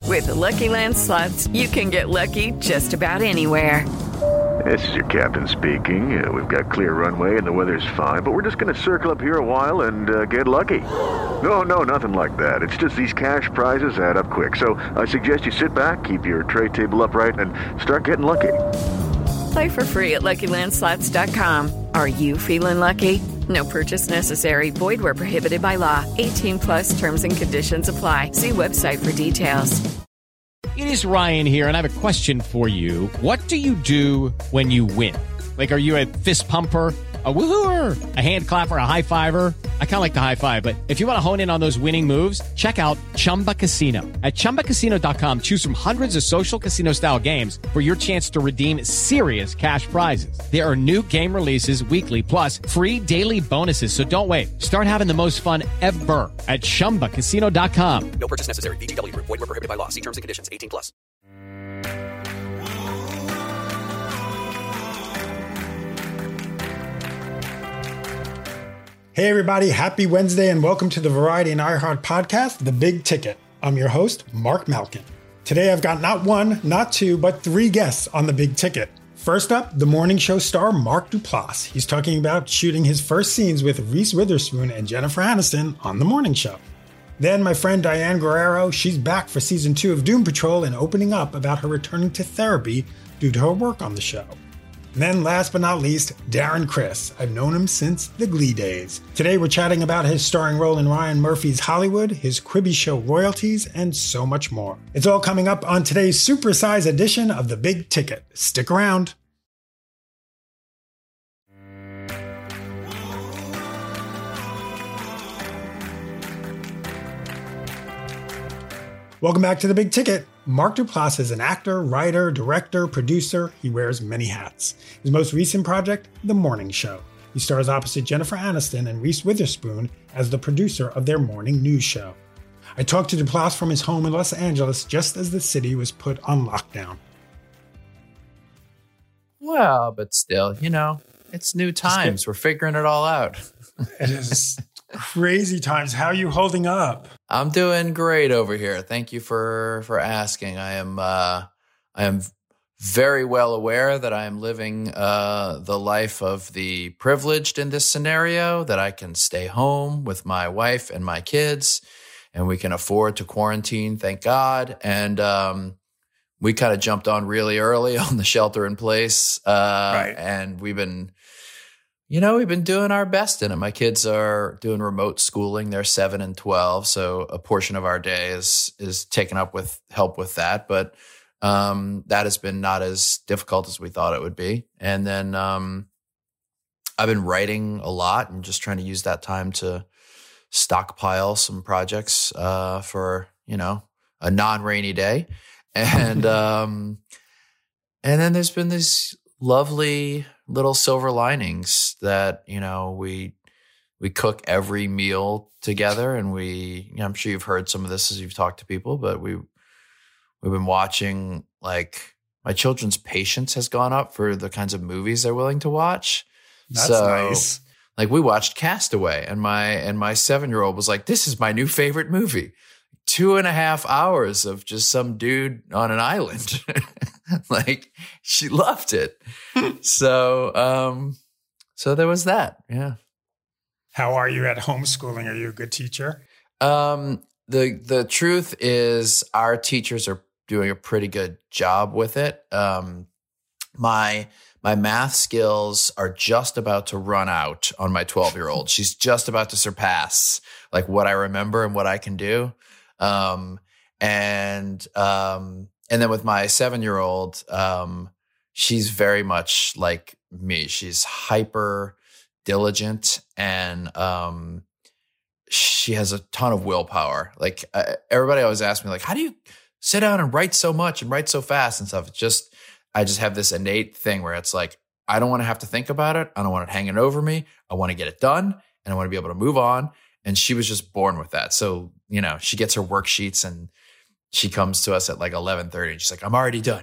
With the Lucky Land Slots, you can get lucky just about anywhere. This is your captain speaking. We've got clear runway and the weather's fine, but we're just going to circle up here a while and get lucky. No, nothing like that. It's just these cash prizes add up quick. So I suggest you sit back, keep your tray table upright, and start getting lucky. Play for free at LuckyLandSlots.com. Are you feeling lucky? No purchase necessary. Void where prohibited by law. 18+ terms and conditions apply. See website for details. It is Ryan here, and I have a question for you. What do you do when you win? Like, are you a fist pumper, a woohooer, a hand clapper, a high fiver? I kind of like the high five, but if you want to hone in on those winning moves, check out Chumba Casino. At ChumbaCasino.com, choose from hundreds of social casino-style games for your chance to redeem serious cash prizes. There are new game releases weekly, plus free daily bonuses, so don't wait. Start having the most fun ever at ChumbaCasino.com. No purchase necessary. VGW. Void where prohibited by law. See terms and conditions. 18+. Hey everybody, happy Wednesday and welcome to the Variety and iHeart podcast, The Big Ticket. I'm your host, Mark Malkin. Today I've got not one, not two, but three guests on The Big Ticket. First up, the morning show star Mark Duplass. He's talking about shooting his first scenes with Reese Witherspoon and Jennifer Aniston on The Morning Show. Then my friend Diane Guerrero, she's back for season 2 of Doom Patrol and opening up about her returning to therapy due to her work on the show. And then last but not least, Darren Criss. I've known him since the Glee days. Today we're chatting about his starring role in Ryan Murphy's Hollywood, his Quibi show royalties, and so much more. It's all coming up on today's supersize edition of The Big Ticket. Stick around. Welcome back to The Big Ticket. Mark Duplass is an actor, writer, director, producer. He wears many hats. His most recent project, The Morning Show. He stars opposite Jennifer Aniston and Reese Witherspoon as the producer of their morning news show. I talked to Duplass from his home in Los Angeles just as the city was put on lockdown. Well, but still, it's new times. We're figuring it all out. It is crazy times. How are you holding up? I'm doing great over here. Thank you for asking. I am very well aware that I am living the life of the privileged in this scenario, that I can stay home with my wife and my kids, and we can afford to quarantine, thank God. And we kind of jumped on really early on the shelter in place. Right. And we've been doing our best in it. My kids are doing remote schooling. They're 7 and 12. So a portion of our day is taken up with help with that. But that has been not as difficult as we thought it would be. And then I've been writing a lot and just trying to use that time to stockpile some projects for, a non-rainy day. And then there's been these lovely little silver linings that, we cook every meal together, and I'm sure you've heard some of this as you've talked to people, but we've been watching, like, my children's patience has gone up for the kinds of movies they're willing to watch. That's nice. Like, we watched Castaway, and my 7-year-old was like, this is my new favorite movie. 2.5 hours of just some dude on an island. Like, she loved it. So there was that. Yeah. How are you at homeschooling? Are you a good teacher? The truth is our teachers are doing a pretty good job with it. My math skills are just about to run out on my 12-year-old. She's just about to surpass like what I remember and what I can do. And then with my 7-year-old, she's very much like me. She's hyper diligent, and she has a ton of willpower. Like, everybody always asks me, like, how do you sit down and write so much and write so fast and stuff? I just have this innate thing where it's like, I don't want to have to think about it. I don't want it hanging over me. I want to get it done, and I want to be able to move on. And she was just born with that. So, she gets her worksheets and she comes to us at like 11:30 and she's like, I'm already done.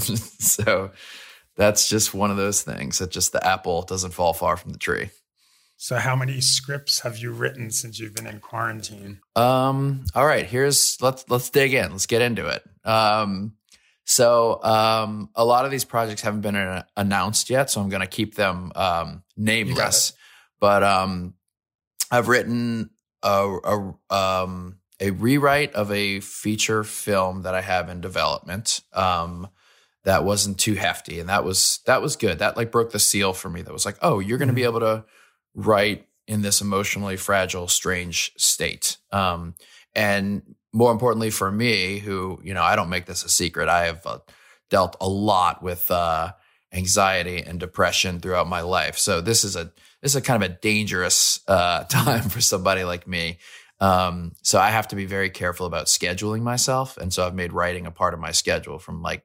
So that's just one of those things that just the apple doesn't fall far from the tree. So how many scripts have you written since you've been in quarantine? All right, let's dig in. Let's get into it. So a lot of these projects haven't been announced yet, so I'm going to keep them nameless. But I've written a rewrite of a feature film that I have in development. That wasn't too hefty, and that was good. That like broke the seal for me. That was like, oh, you're going to be able to write in this emotionally fragile, strange state. And more importantly for me, who, I don't make this a secret, I have dealt a lot with anxiety and depression throughout my life. So this is a kind of a dangerous time for somebody like me. So I have to be very careful about scheduling myself. And so I've made writing a part of my schedule from like,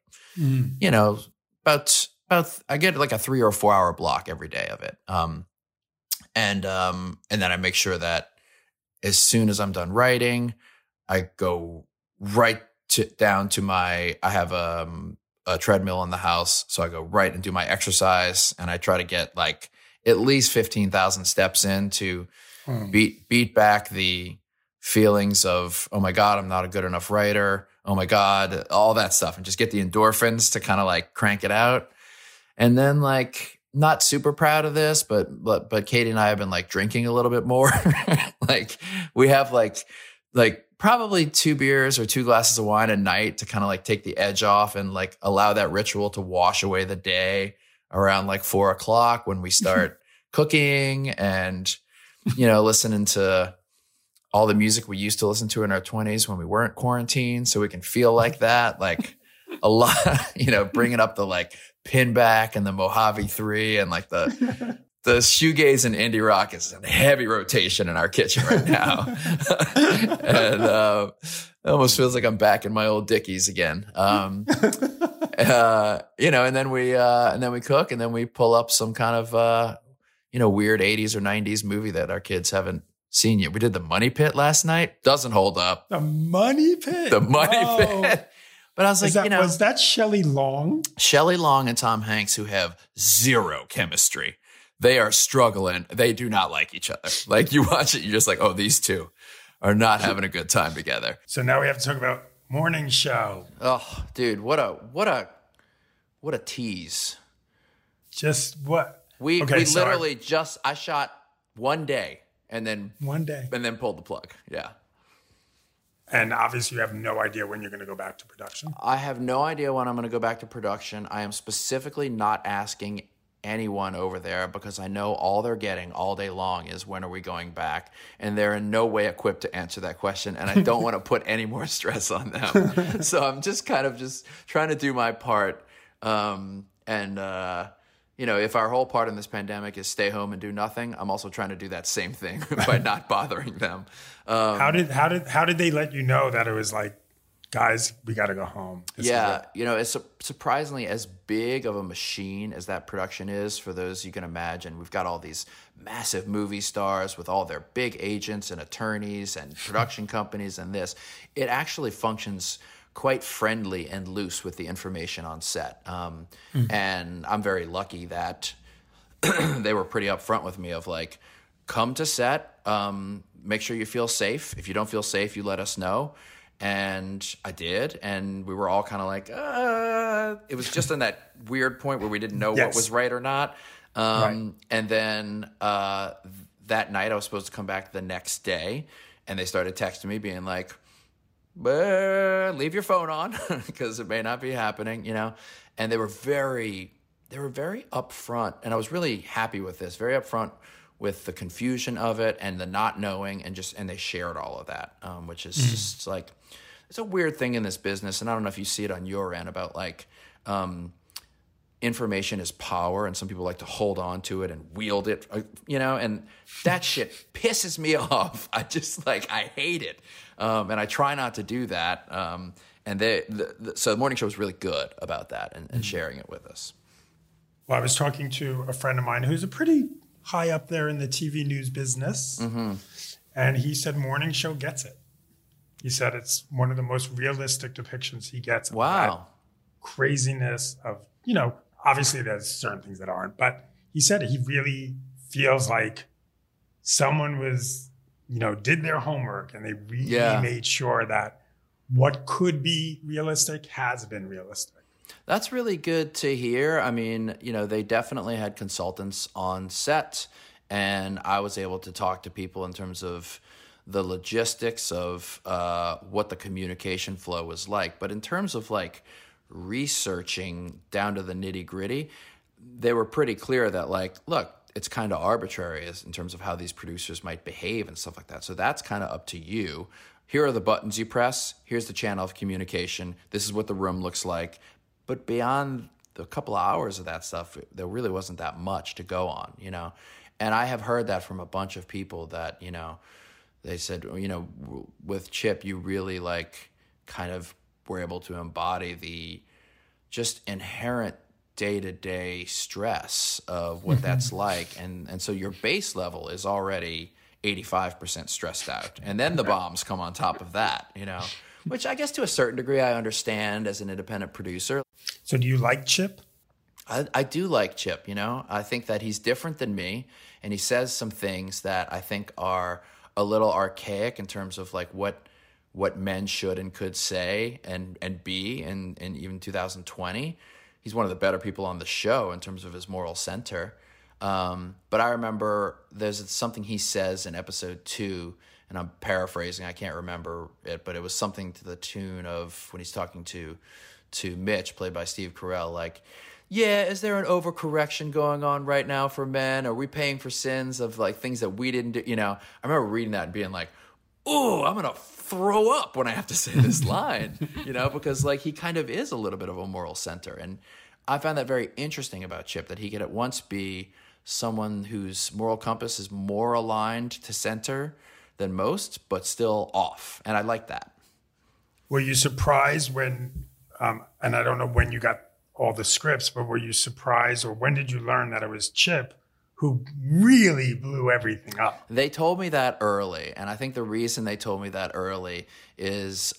about I get like a 3 or 4 hour block every day of it. And then I make sure that as soon as I'm done writing, I go right down to I have a treadmill in the house. So I go right and do my exercise, and I try to get like at least 15,000 steps in to beat back the feelings of, oh my God, I'm not a good enough writer. Oh my God, all that stuff, and just get the endorphins to kind of like crank it out. And then like, not super proud of this, but Katie and I have been like drinking a little bit more. Like we have like probably 2 beers or 2 glasses of wine a night to kind of like take the edge off and like allow that ritual to wash away the day around like 4 o'clock when we start cooking and, listening to all the music we used to listen to in our 20s when we weren't quarantined. So we can feel like that, like a lot, bringing up the like Pinback and the Mojave 3 and like the shoegaze and indie rock is in heavy rotation in our kitchen right now. And it almost feels like I'm back in my old Dickies again. And then we cook, and then we pull up some kind of weird 80s or 90s movie that our kids haven't seen yet. We did The Money Pit last night. Doesn't hold up. The Money Pit. The Money Pit. But I was like, was that Shelley Long? Shelley Long and Tom Hanks, who have zero chemistry. They are struggling. They do not like each other. Like you watch it, you're just like, oh, these two are not having a good time together. So now we have to talk about Morning Show. Oh, dude, what a tease. Just what? We literally I shot one day and then pulled the plug. Yeah. And obviously you have no idea when you're going to go back to production. I have no idea when I'm going to go back to production. I am specifically not asking anyone over there because I know all they're getting all day long is when are we going back? And they're in no way equipped to answer that question. And I don't want to put any more stress on them. So I'm just kind of just trying to do my part. If our whole part in this pandemic is stay home and do nothing, I'm also trying to do that same thing by not bothering them. How did they let you know that it was like, guys, we got to go home? It's surprisingly as big of a machine as that production is. For those you can imagine, we've got all these massive movie stars with all their big agents and attorneys and production companies and this. It actually functions quite friendly and loose with the information on set. And I'm very lucky that they were pretty upfront with me of like, come to set, make sure you feel safe. If you don't feel safe, you let us know. And I did, and we were all kind of like, it was just in that weird point where we didn't know what was right or not. Right. And then that night I was supposed to come back the next day, and they started texting me being like, leave your phone on because it may not be happening, And they were very upfront, and I was really happy with this, very upfront with the confusion of it and the not knowing, and they shared all of that, which is just like, it's a weird thing in this business. And I don't know if you see it on your end about like, information is power, and some people like to hold on to it and wield it, and that shit pisses me off. I hate it. And I try not to do that. So the morning show was really good about that and sharing it with us. Well, I was talking to a friend of mine who's a pretty high up there in the TV news business. And he said morning show gets it. He said it's one of the most realistic depictions he gets. Wow. Craziness of, obviously there's certain things that aren't, but he said he really feels like someone was, did their homework and they really Yeah. made sure that what could be realistic has been realistic. That's really good to hear. I mean, they definitely had consultants on set, and I was able to talk to people in terms of the logistics of what the communication flow was like. But in terms of like researching down to the nitty gritty, they were pretty clear that like, look, it's kind of arbitrary in terms of how these producers might behave and stuff like that. So that's kind of up to you. Here are the buttons you press. Here's the channel of communication. This is what the room looks like. But beyond the couple of hours of that stuff, there really wasn't that much to go on, And I have heard that from a bunch of people that, they said, with Chip, you really like kind of were able to embody the just inherent day-to-day stress of what that's like. And so your base level is already 85% stressed out. And then the bombs come on top of that, which I guess to a certain degree I understand as an independent producer. So do you like Chip? I do like Chip, I think that he's different than me, and he says some things that I think are a little archaic in terms of like what men should and could say and be in even 2020. He's one of the better people on the show in terms of his moral center. But I remember there's something he says in episode 2, and I'm paraphrasing, I can't remember it, but it was something to the tune of when he's talking to Mitch, played by Steve Carell, like, yeah, is there an overcorrection going on right now for men? Are we paying for sins of like things that we didn't do? I remember reading that and being like, oh, I'm going to throw up when I have to say this line, because like he kind of is a little bit of a moral center. And I found that very interesting about Chip, that he could at once be someone whose moral compass is more aligned to center than most, but still off. And I like that. Were you surprised when, and I don't know when you got all the scripts, but were you surprised, or when did you learn that it was Chip who really blew everything up? They told me that early, and I think the reason they told me that early is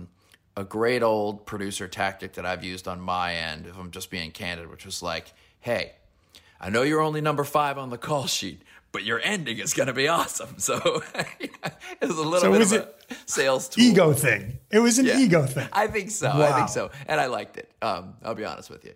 a great old producer tactic that I've used on my end, if I'm just being candid, which was like, hey, I know you're only number 5 on the call sheet, but your ending is going to be awesome. So it was a little bit of a sales tool. Ego thing. It was an ego thing. I think so. Wow. I think so. And I liked it. I'll be honest with you,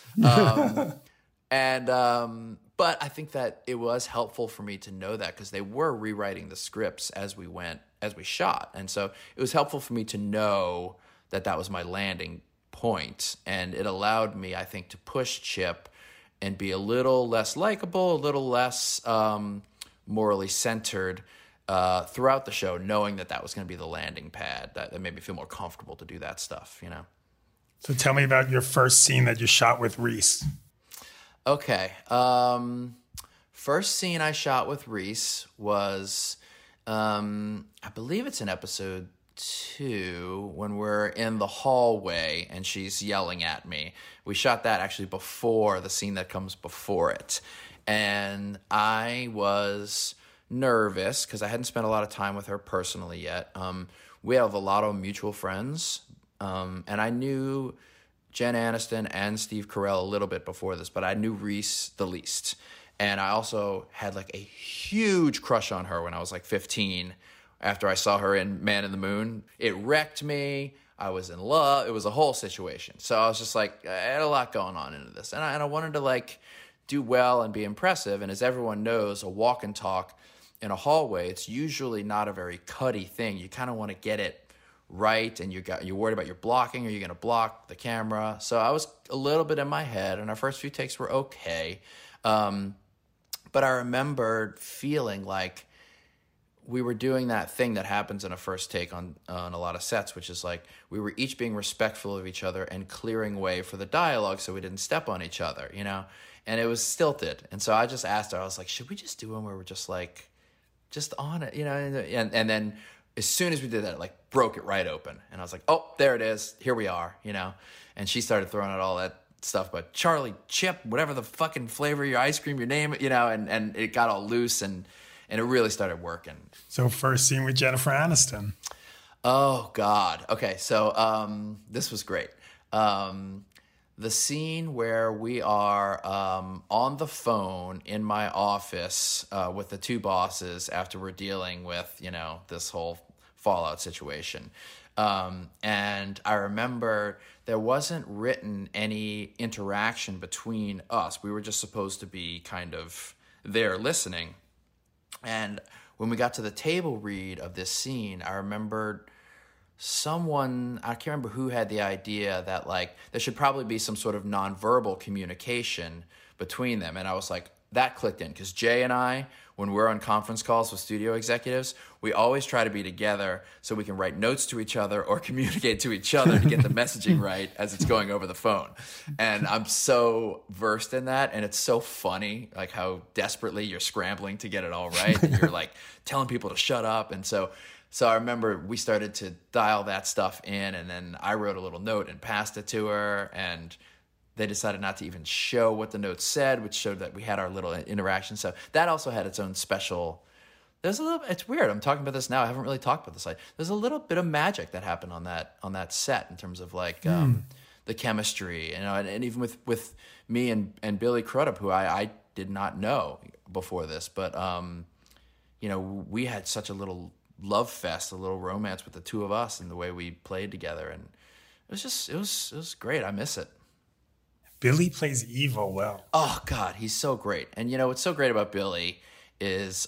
but I think that it was helpful for me to know that, because they were rewriting the scripts as we shot. And so it was helpful for me to know that that was my landing point. And it allowed me, I think, to push Chip and be a little less likable, a little less morally centered throughout the show, knowing that that was going to be the landing pad. That made me feel more comfortable to do that stuff, So tell me about your first scene that you shot with Reese. Okay. First scene I shot with Reese was, I believe it's in episode 2, when we're in the hallway and she's yelling at me. We shot that actually before the scene that comes before it. And I was nervous because I hadn't spent a lot of time with her personally yet. We have a lot of mutual friends, and I knew Jen Aniston and Steve Carell a little bit before this, but I knew Reese the least. And I also had like a huge crush on her when I was like 15, after I saw her in Man in the Moon. It wrecked me. I was in love. It was a whole situation. So I was just like, I had a lot going on into this. And I wanted to like do well and be impressive. And as everyone knows, a walk and talk in a hallway, it's usually not a very cutty thing. You kind of want to get it right, and you're worried about your blocking. Are you going to block the camera? So I was a little bit in my head, and our first few takes were okay. But I remembered feeling like we were doing that thing that happens in a first take on a lot of sets, which is like we were each being respectful of each other and clearing way for the dialogue so we didn't step on each other, and it was stilted. And so I just asked her, I was like, should we just do one where we're just like, just on it, and then as soon as we did that, it like broke it right open. And I was like, oh, there it is. Here we are, and she started throwing out all that stuff about Charlie, Chip, whatever the fucking flavor of your ice cream, your name, and it got all loose, and it really started working. So first scene with Jennifer Aniston. Oh, God. Okay, so this was great. the scene where we are on the phone in my office with the two bosses after we're dealing with, this whole Fallout situation. And I remember there wasn't written any interaction between us. We were just supposed to be kind of there listening. And when we got to the table read of this scene, I remember someone, I can't remember who had the idea that like there should probably be some sort of nonverbal communication between them. And I was like, that clicked in, because Jay and I, when we're on conference calls with studio executives, we always try to be together so we can write notes to each other or communicate to each other to get the messaging right as it's going over the phone. And I'm so versed in that, and it's so funny, like how desperately you're scrambling to get it all right, and you're like telling people to shut up. And so I remember we started to dial that stuff in, and then I wrote a little note and passed it to her, and they decided not to even show what the note said, which showed that we had our little interaction. So that also had its own special. It's weird. I'm talking about this now. I haven't really talked about this. There's a little bit of magic that happened on that set in terms of like the chemistry, and even with me and Billy Crudup, who I did not know before this, but we had such a little love fest, a little romance with the two of us and the way we played together, and it was great. I miss it. Billy plays evil well. Oh God, he's so great. And what's so great about Billy is,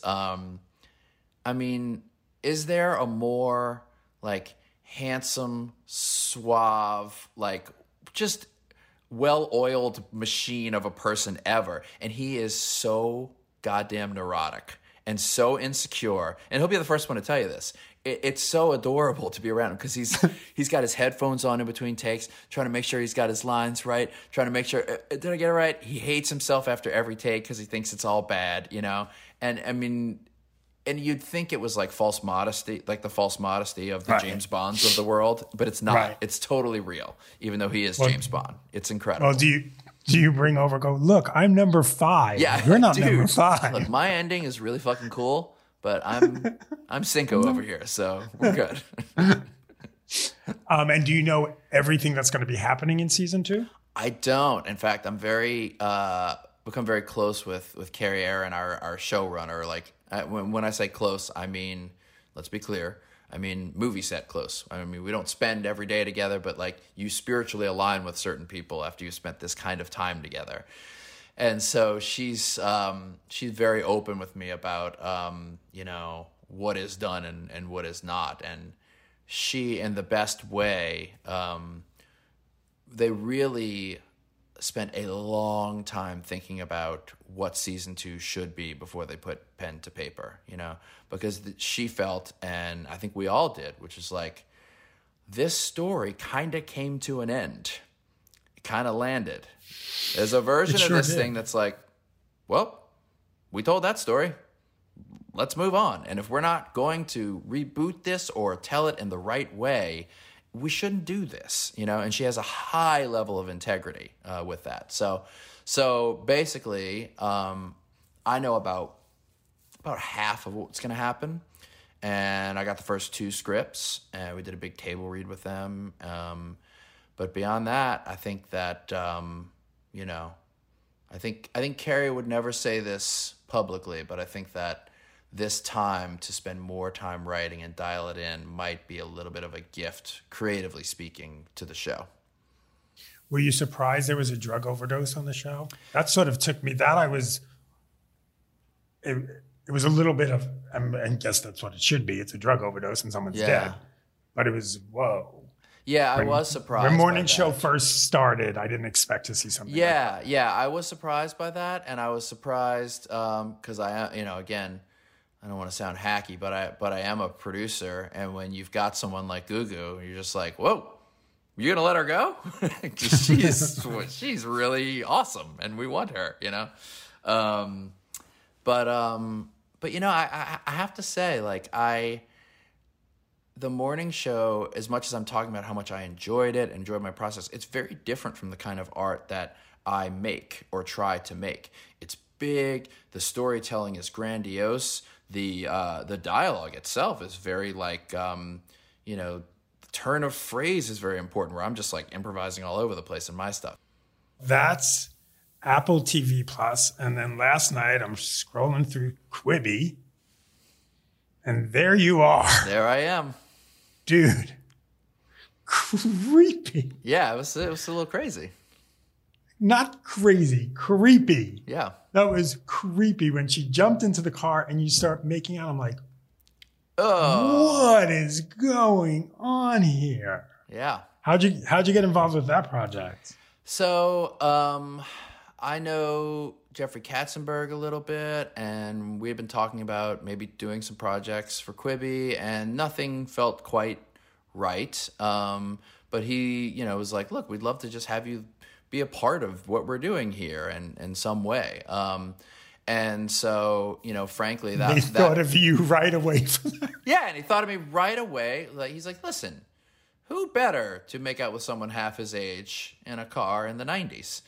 is there a more like handsome, suave, like just well-oiled machine of a person ever? And he is so goddamn neurotic and so insecure. And he'll be the first one to tell you this. It's so adorable to be around him, because he's got his headphones on in between takes, trying to make sure he's got his lines right, trying to make sure, did I get it right? He hates himself after every take because he thinks it's all bad, And you'd think it was like false modesty, like the false modesty of the right. James Bonds of the world, but it's not. Right. It's totally real, even though he is James Bond. It's incredible. Well, do you bring over, go, look, I'm number 5. Yeah, you're not number 5. Look, my ending is really fucking cool, but I'm Cinco over here, so we're good. And do you know everything that's going to be happening in season 2? I don't. In fact, I'm become very close with Carrie Aaron, our showrunner. Like when I say close, I mean, let's be clear, I mean movie set close. I mean, we don't spend every day together, but like you spiritually align with certain people after you spent this kind of time together. And so she's very open with me about what is done and what is not. And she, in the best way, they really spent a long time thinking about what season 2 should be before they put pen to paper, because she felt, and I think we all did, which is like, this story kind of came to an end. It kind of landed. There's a version of this thing that's like, well, we told that story. Let's move on. And if we're not going to reboot this or tell it in the right way, we shouldn't do this, And she has a high level of integrity with that. So basically, I know about half of what's going to happen. And I got the first 2 scripts, and we did a big table read with them. But beyond that, I think that, I think Carrie would never say this publicly, but I think that this time to spend more time writing and dial it in might be a little bit of a gift, creatively speaking, to the show. Were you surprised there was a drug overdose on the show? That sort of took me, it was a little bit of, I guess that's what it should be. It's a drug overdose and someone's dead. But it was, whoa. Yeah, I was surprised. When morning show first started, I didn't expect to see something like that. Yeah, I was surprised by that. And I was surprised because again, I don't want to sound hacky, but I am a producer, and when you've got someone like Gugu, you're just like, whoa, you're gonna let her go? she's really awesome, and we want her, But I have to say, like the morning show, as much as I'm talking about how much I enjoyed it, enjoyed my process, it's very different from the kind of art that I make or try to make. It's big. The storytelling is grandiose. The dialogue itself is very like, the turn of phrase is very important, where I'm just like improvising all over the place in my stuff. That's Apple TV Plus. And then last night I'm scrolling through Quibi. And there you are. There I am. Dude. Creepy. Yeah, it was a little crazy. Not crazy, creepy. Yeah. That was creepy when she jumped into the car and you start making out. I'm like, oh, what is going on here? Yeah. How'd you get involved with that project? So I know Jeffrey Katzenberg a little bit, and we've been talking about maybe doing some projects for Quibi, and nothing felt quite right. But he, was like, look, we'd love to just have you be a part of what we're doing here in some way. And so, frankly, They thought of you right away. Yeah, and he thought of me right away. Like, he's like, listen, who better to make out with someone half his age in a car in the 90s?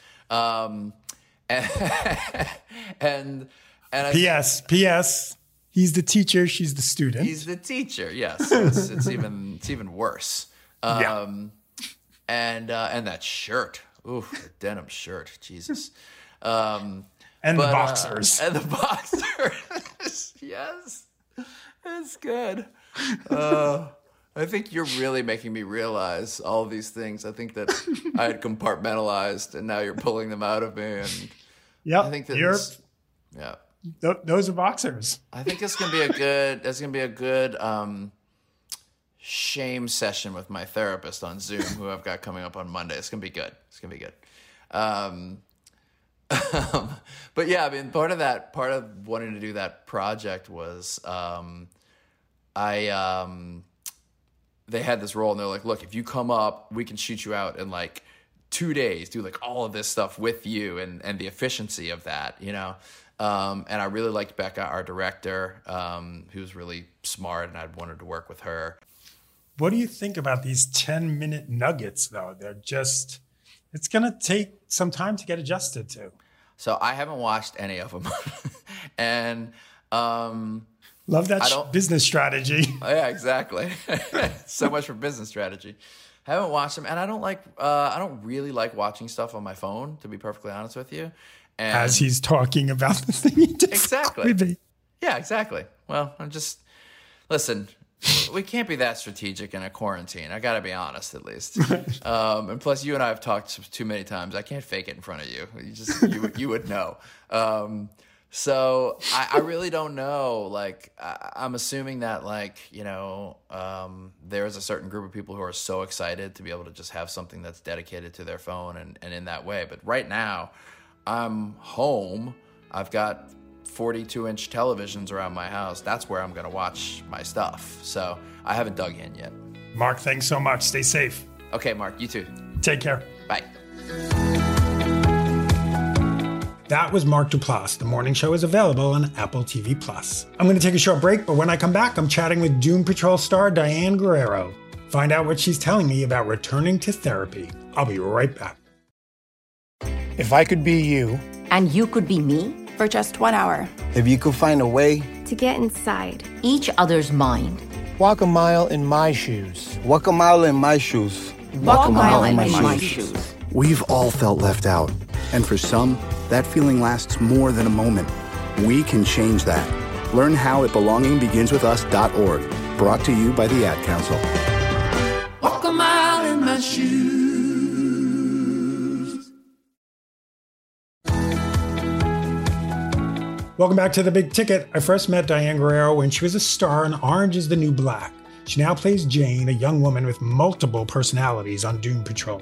And P.S. He's the teacher, she's the student. He's the teacher, yes. So it's even worse. And that shirt. Ooh, the denim shirt. Jesus. And the boxers. And the boxers. Yes. It's good. I think you're really making me realize all of these things. I think that I had compartmentalized, and now you're pulling them out of me. And yep, I think that those are boxers. I think it's gonna be a good shame session with my therapist on Zoom, who I've got coming up on Monday. It's gonna be good. But yeah, I mean, part of wanting to do that project was they had this role, and they're like, look, if you come up, we can shoot you out in like 2 days, do like all of this stuff with you, and the efficiency of that, and I really liked Becca, our director, who was really smart, and I'd wanted to work with her. What do you think about these 10-minute nuggets, though? It's going to take some time to get adjusted to. So I haven't watched any of them. And love that business strategy. Yeah, exactly. So much for business strategy. I haven't watched them, and I don't really like watching stuff on my phone, to be perfectly honest with you. And as he's talking about the thing he did. Exactly. Yeah, exactly. Well, listen, we can't be that strategic in a quarantine. I got to be honest, at least. And plus, you and I have talked too many times. I can't fake it in front of you. You would know. So I really don't know. Like, I'm assuming that, there's a certain group of people who are so excited to be able to just have something that's dedicated to their phone and in that way. But right now, I'm home. I've got 42-inch televisions around my house. That's where I'm going to watch my stuff. So I haven't dug in yet. Mark, thanks so much. Stay safe. Okay, Mark, you too. Take care. Bye. That was Mark Duplass. The morning show is available on Apple TV+. I'm going to take a short break, but when I come back, I'm chatting with Doom Patrol star Diane Guerrero. Find out what she's telling me about returning to therapy. I'll be right back. If I could be you. And you could be me. For just 1 hour. If you could find a way to get inside each other's mind. Walk a mile in my shoes. Walk a mile in my shoes. Walk a mile in my shoes. We've all felt left out. And for some, that feeling lasts more than a moment. We can change that. Learn how at belongingbeginswithus.org. Brought to you by the Ad Council. Walk a mile in my shoes. Welcome back to The Big Ticket. I first met Diane Guerrero when she was a star in Orange is the New Black. She now plays Jane, a young woman with multiple personalities on Doom Patrol.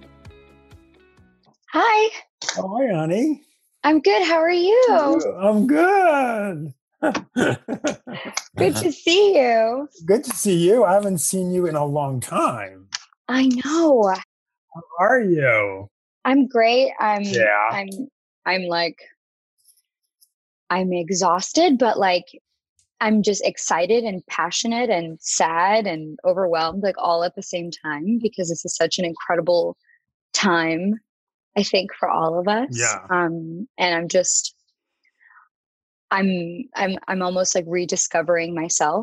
Hi. Hi, honey. I'm good. How are you? I'm good. Good to see you. Good to see you. I haven't seen you in a long time. I know. How are you? I'm great. I'm exhausted, but I'm just excited and passionate and sad and overwhelmed, all at the same time, because this is such an incredible time, I think, for all of us. Yeah. And I'm almost rediscovering myself.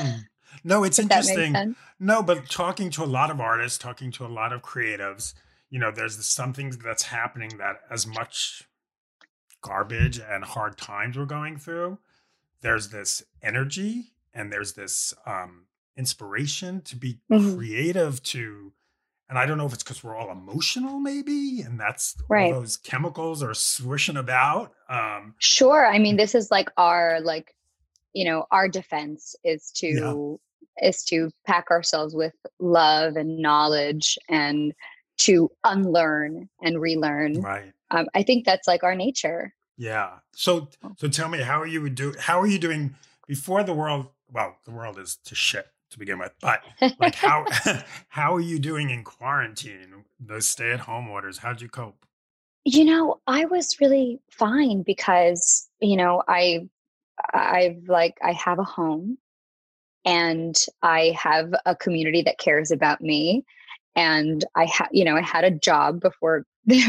No, it's interesting. No, but talking to a lot of artists, talking to a lot of creatives, there's some things that's happening that as much garbage and hard times we're going through, there's this energy and there's this inspiration to be creative and I don't know if it's because we're all emotional maybe, and that's all those chemicals are swishing about. Sure. I mean, this is like our defense is to pack ourselves with love and knowledge and to unlearn and relearn. Right. I think that's like our nature. Yeah. So tell me, how are you doing before the world is to shit to begin with, but like how are you doing in quarantine, those stay-at-home orders? How'd you cope? I was really fine because, I have a home and I have a community that cares about me. And I had a job before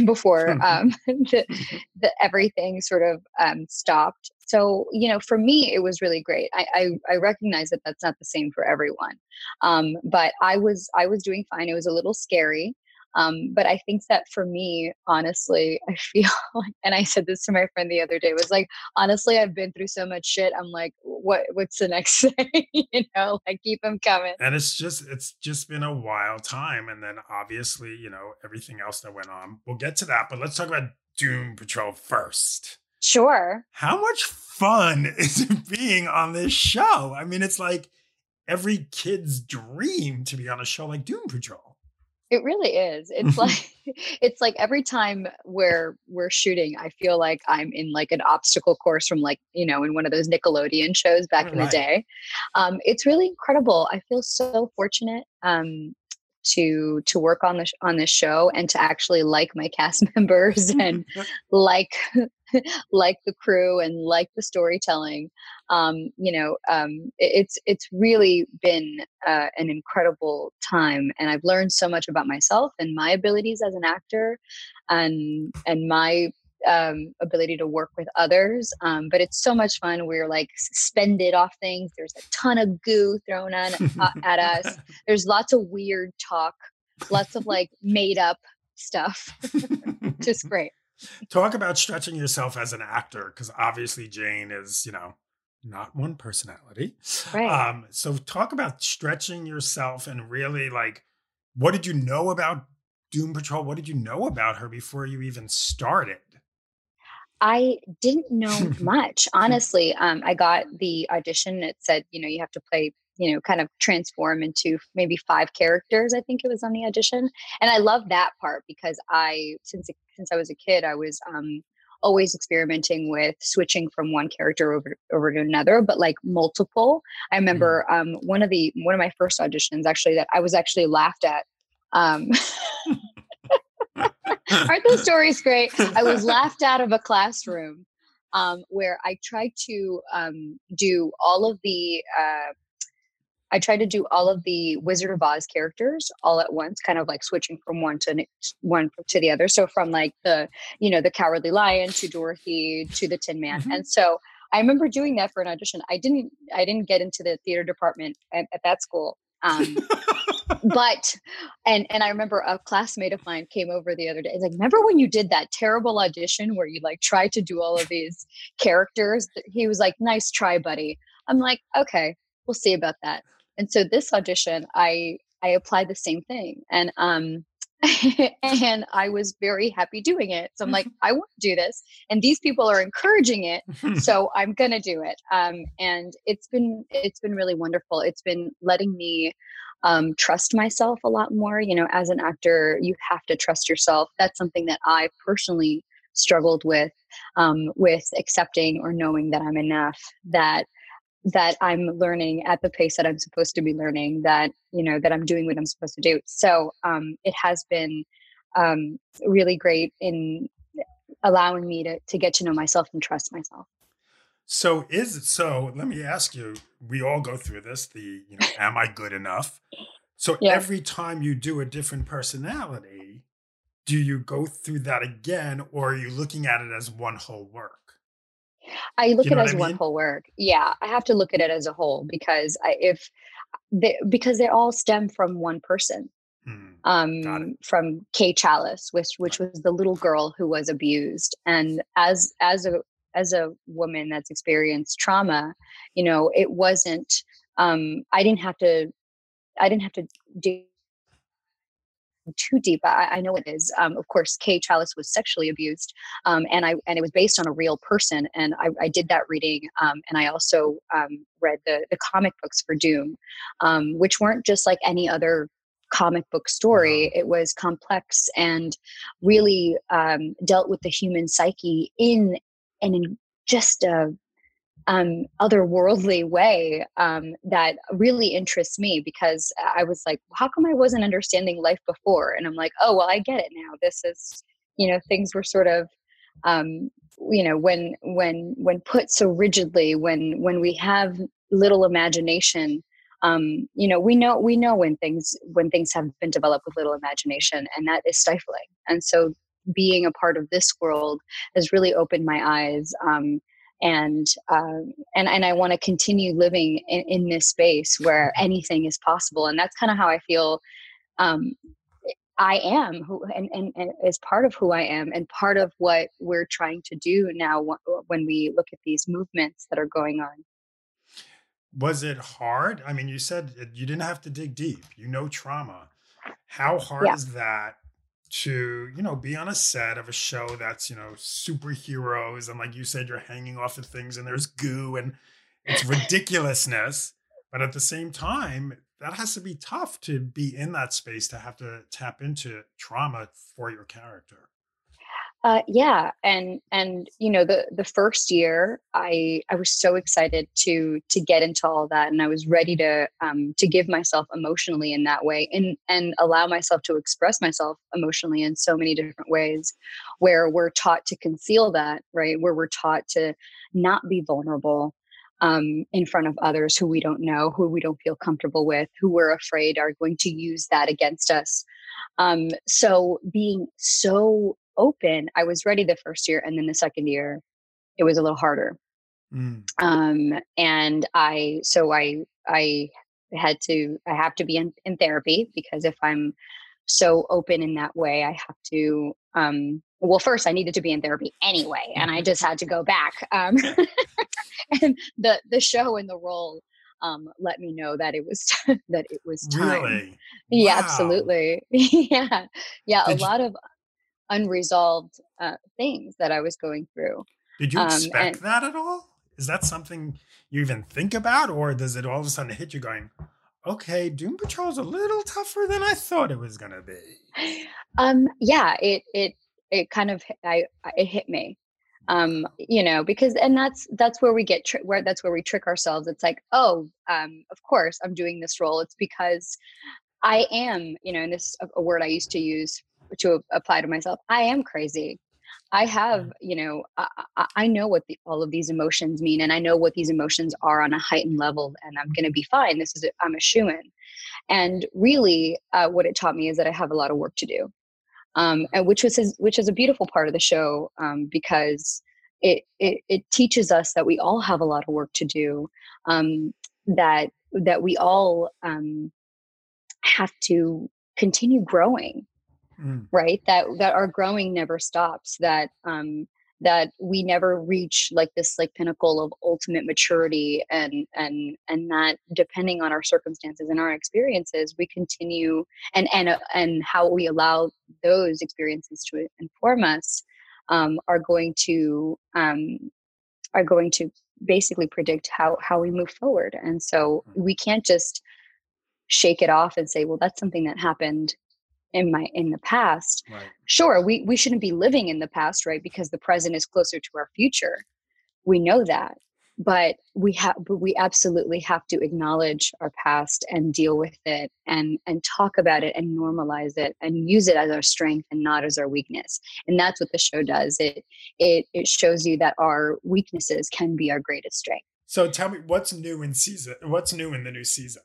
everything sort of stopped. So, for me, it was really great. I recognize that that's not the same for everyone. But I was doing fine. It was a little scary. But I think that for me, honestly, I feel like, and I said this to my friend the other day, was like, honestly, I've been through so much shit. I'm like, what's the next thing? Like keep them coming. And it's just been a wild time. And then obviously, everything else that went on. We'll get to that, but let's talk about Doom Patrol first. Sure. How much fun is it being on this show? I mean, it's like every kid's dream to be on a show like Doom Patrol. It really is. It's like every time we're shooting, I feel like I'm in like an obstacle course from in one of those Nickelodeon shows back in the day. It's really incredible. I feel so fortunate to work on this show and to actually like my cast members and like the crew and like the storytelling. It's really been an incredible time, and I've learned so much about myself and my abilities as an actor, and my ability to work with others. But it's so much fun. We're like suspended off things. There's a ton of goo thrown at us. There's lots of weird talk, lots of like made up stuff. Just great. Talk about stretching yourself as an actor, because obviously Jane is, not one personality. Right. So talk about stretching yourself and really like, what did you know about Doom Patrol? What did you know about her before you even started? I didn't know much, honestly. I got the audition. It said, you have to play, kind of transform into maybe 5 characters. I think it was on the audition. And I love that part because since I was a kid, I was always experimenting with switching from one character over to another, but like multiple. I remember one of my first auditions actually that I was actually laughed at. Aren't those stories great? I was laughed out of a classroom where I tried to do all of the Wizard of Oz characters all at once, kind of like switching from one to the other. So from like the Cowardly Lion to Dorothy to the Tin Man. And so I remember doing that for an audition. I didn't get into the theater department at that school. But I remember a classmate of mine came over the other day. He's like, remember when you did that terrible audition where you like tried to do all of these characters? He was like, nice try, buddy. I'm like, okay, we'll see about that. And so this audition, I applied the same thing. And and I was very happy doing it. So I'm like, I want to do this. And these people are encouraging it. So I'm going to do it. And it's been really wonderful. It's been letting me trust myself a lot more. As an actor, you have to trust yourself. That's something that I personally struggled with accepting or knowing that I'm enough, that I'm learning at the pace that I'm supposed to be learning, that I'm doing what I'm supposed to do. So it has been really great in allowing me to get to know myself and trust myself. So let me ask you, we all go through this, am I good enough? So every time you do a different personality, do you go through that again, or are you looking at it as one whole work? I look at it as one whole work. Yeah, I have to look at it as a whole because because they all stem from one person. from Kay Chalice, which was the little girl who was abused. And as a woman that's experienced trauma, it wasn't, I didn't have to dig too deep. I know it is. Of course, Kay Chalice was sexually abused, and it was based on a real person. And I did that reading, and I also read the comic books for Doom, which weren't just like any other comic book story. It was complex and really dealt with the human psyche in just a otherworldly way that really interests me, because I was like, how come I wasn't understanding life before? And I'm like, oh, well, I get it now. This is, things were sort of, when put so rigidly, when we have little imagination, we know when things have been developed with little imagination, and that is stifling. And so being a part of this world has really opened my eyes. And I want to continue living in this space where anything is possible. And that's kind of how I feel I am, and is part of who I am, and part of what we're trying to do now when we look at these movements that are going on. Was it hard? I mean, you said you didn't have to dig deep, trauma. How hard is that to, be on a set of a show that's, superheroes, and like you said, you're hanging off of things and there's goo and it's ridiculousness. But at the same time, that has to be tough to be in that space, to have to tap into trauma for your character. Yeah. And the first year I was so excited to get into all that. And I was ready to give myself emotionally in that way, and allow myself to express myself emotionally in so many different ways, where we're taught to conceal that, right? Where we're taught to not be vulnerable in front of others who we don't know, who we don't feel comfortable with, who we're afraid are going to use that against us. So being so open, I was ready the first year, and then the second year it was a little harder. And I have to be in therapy, because if I'm so open in that way, I have to well, first I needed to be in therapy anyway, and I just had to go back. And the show and the role let me know that it was that it was time. Really? Yeah, Wow. absolutely. Yeah. A lot of unresolved things that I was going through. Did you expect that at all? Is that something you even think about, or does it all of a sudden hit you going, okay, Doom Patrol's a little tougher than I thought it was going to be? Yeah, it kind of, it hit me, because, and that's where we get, that's where we trick ourselves. It's like, oh, of course I'm doing this role. It's because I am, and this is a word I used to use to apply to myself. I am crazy. I have, I know what all of these emotions mean, and I know what these emotions are on a heightened level, and I'm going to be fine. I'm a shoo-in. And really what it taught me is that I have a lot of work to do. And which is a beautiful part of the show, because it teaches us that we all have a lot of work to do, that we all have to continue growing. Right. That our growing never stops, that we never reach like this pinnacle of ultimate maturity, and that depending on our circumstances and our experiences, we continue and how we allow those experiences to inform us are going to basically predict how we move forward. And so we can't just shake it off and say, well, that's something that happened in the past. Right. Sure, we shouldn't be living in the past, right? Because the present is closer to our future. We know that, but we absolutely have to acknowledge our past and deal with it, and talk about it and normalize it and use it as our strength and not as our weakness. And that's what the show does. It shows you that our weaknesses can be our greatest strength. So tell me, what's new in the new season?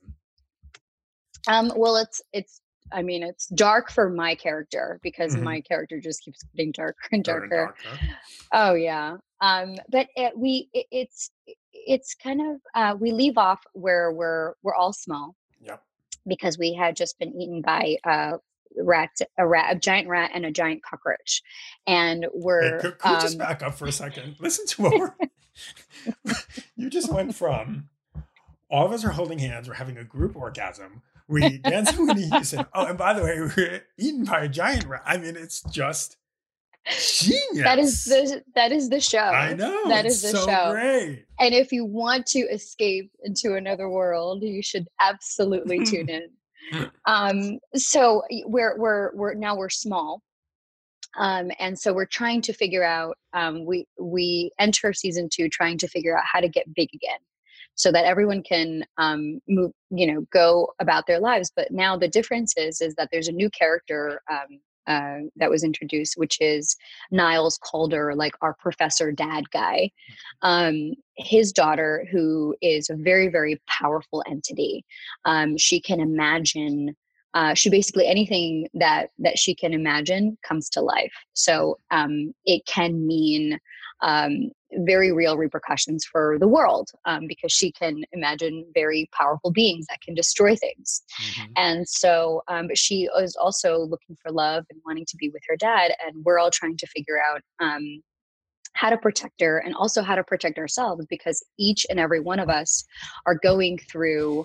Well, it's dark for my character, because my character just keeps getting darker and darker. Oh yeah. But it's kind of we leave off where we're all small. Yep. because we had just been eaten by a giant rat and a giant cockroach. And we're could we just back up for a second? Listen to what you just went from all of us are holding hands, we're having a group orgasm, we dance to Whitney Houston. Oh, and by the way, we're eaten by a giant rat. I mean, it's just genius. That is the show. I know. That is the so show. Great. And if you want to escape into another world, you should absolutely tune in. So we're small. And so we're trying to figure out, we enter season 2 trying to figure out how to get big again, so that everyone can move, go about their lives. But now the difference is that there's a new character that was introduced, which is Niles Calder, like our professor dad guy. His daughter, who is a very, very powerful entity. She can imagine, she basically anything that she can imagine comes to life. So it can mean very real repercussions for the world, because she can imagine very powerful beings that can destroy things. Mm-hmm. And so she is also looking for love and wanting to be with her dad. And we're all trying to figure out how to protect her and also how to protect ourselves, because each and every one of us are going through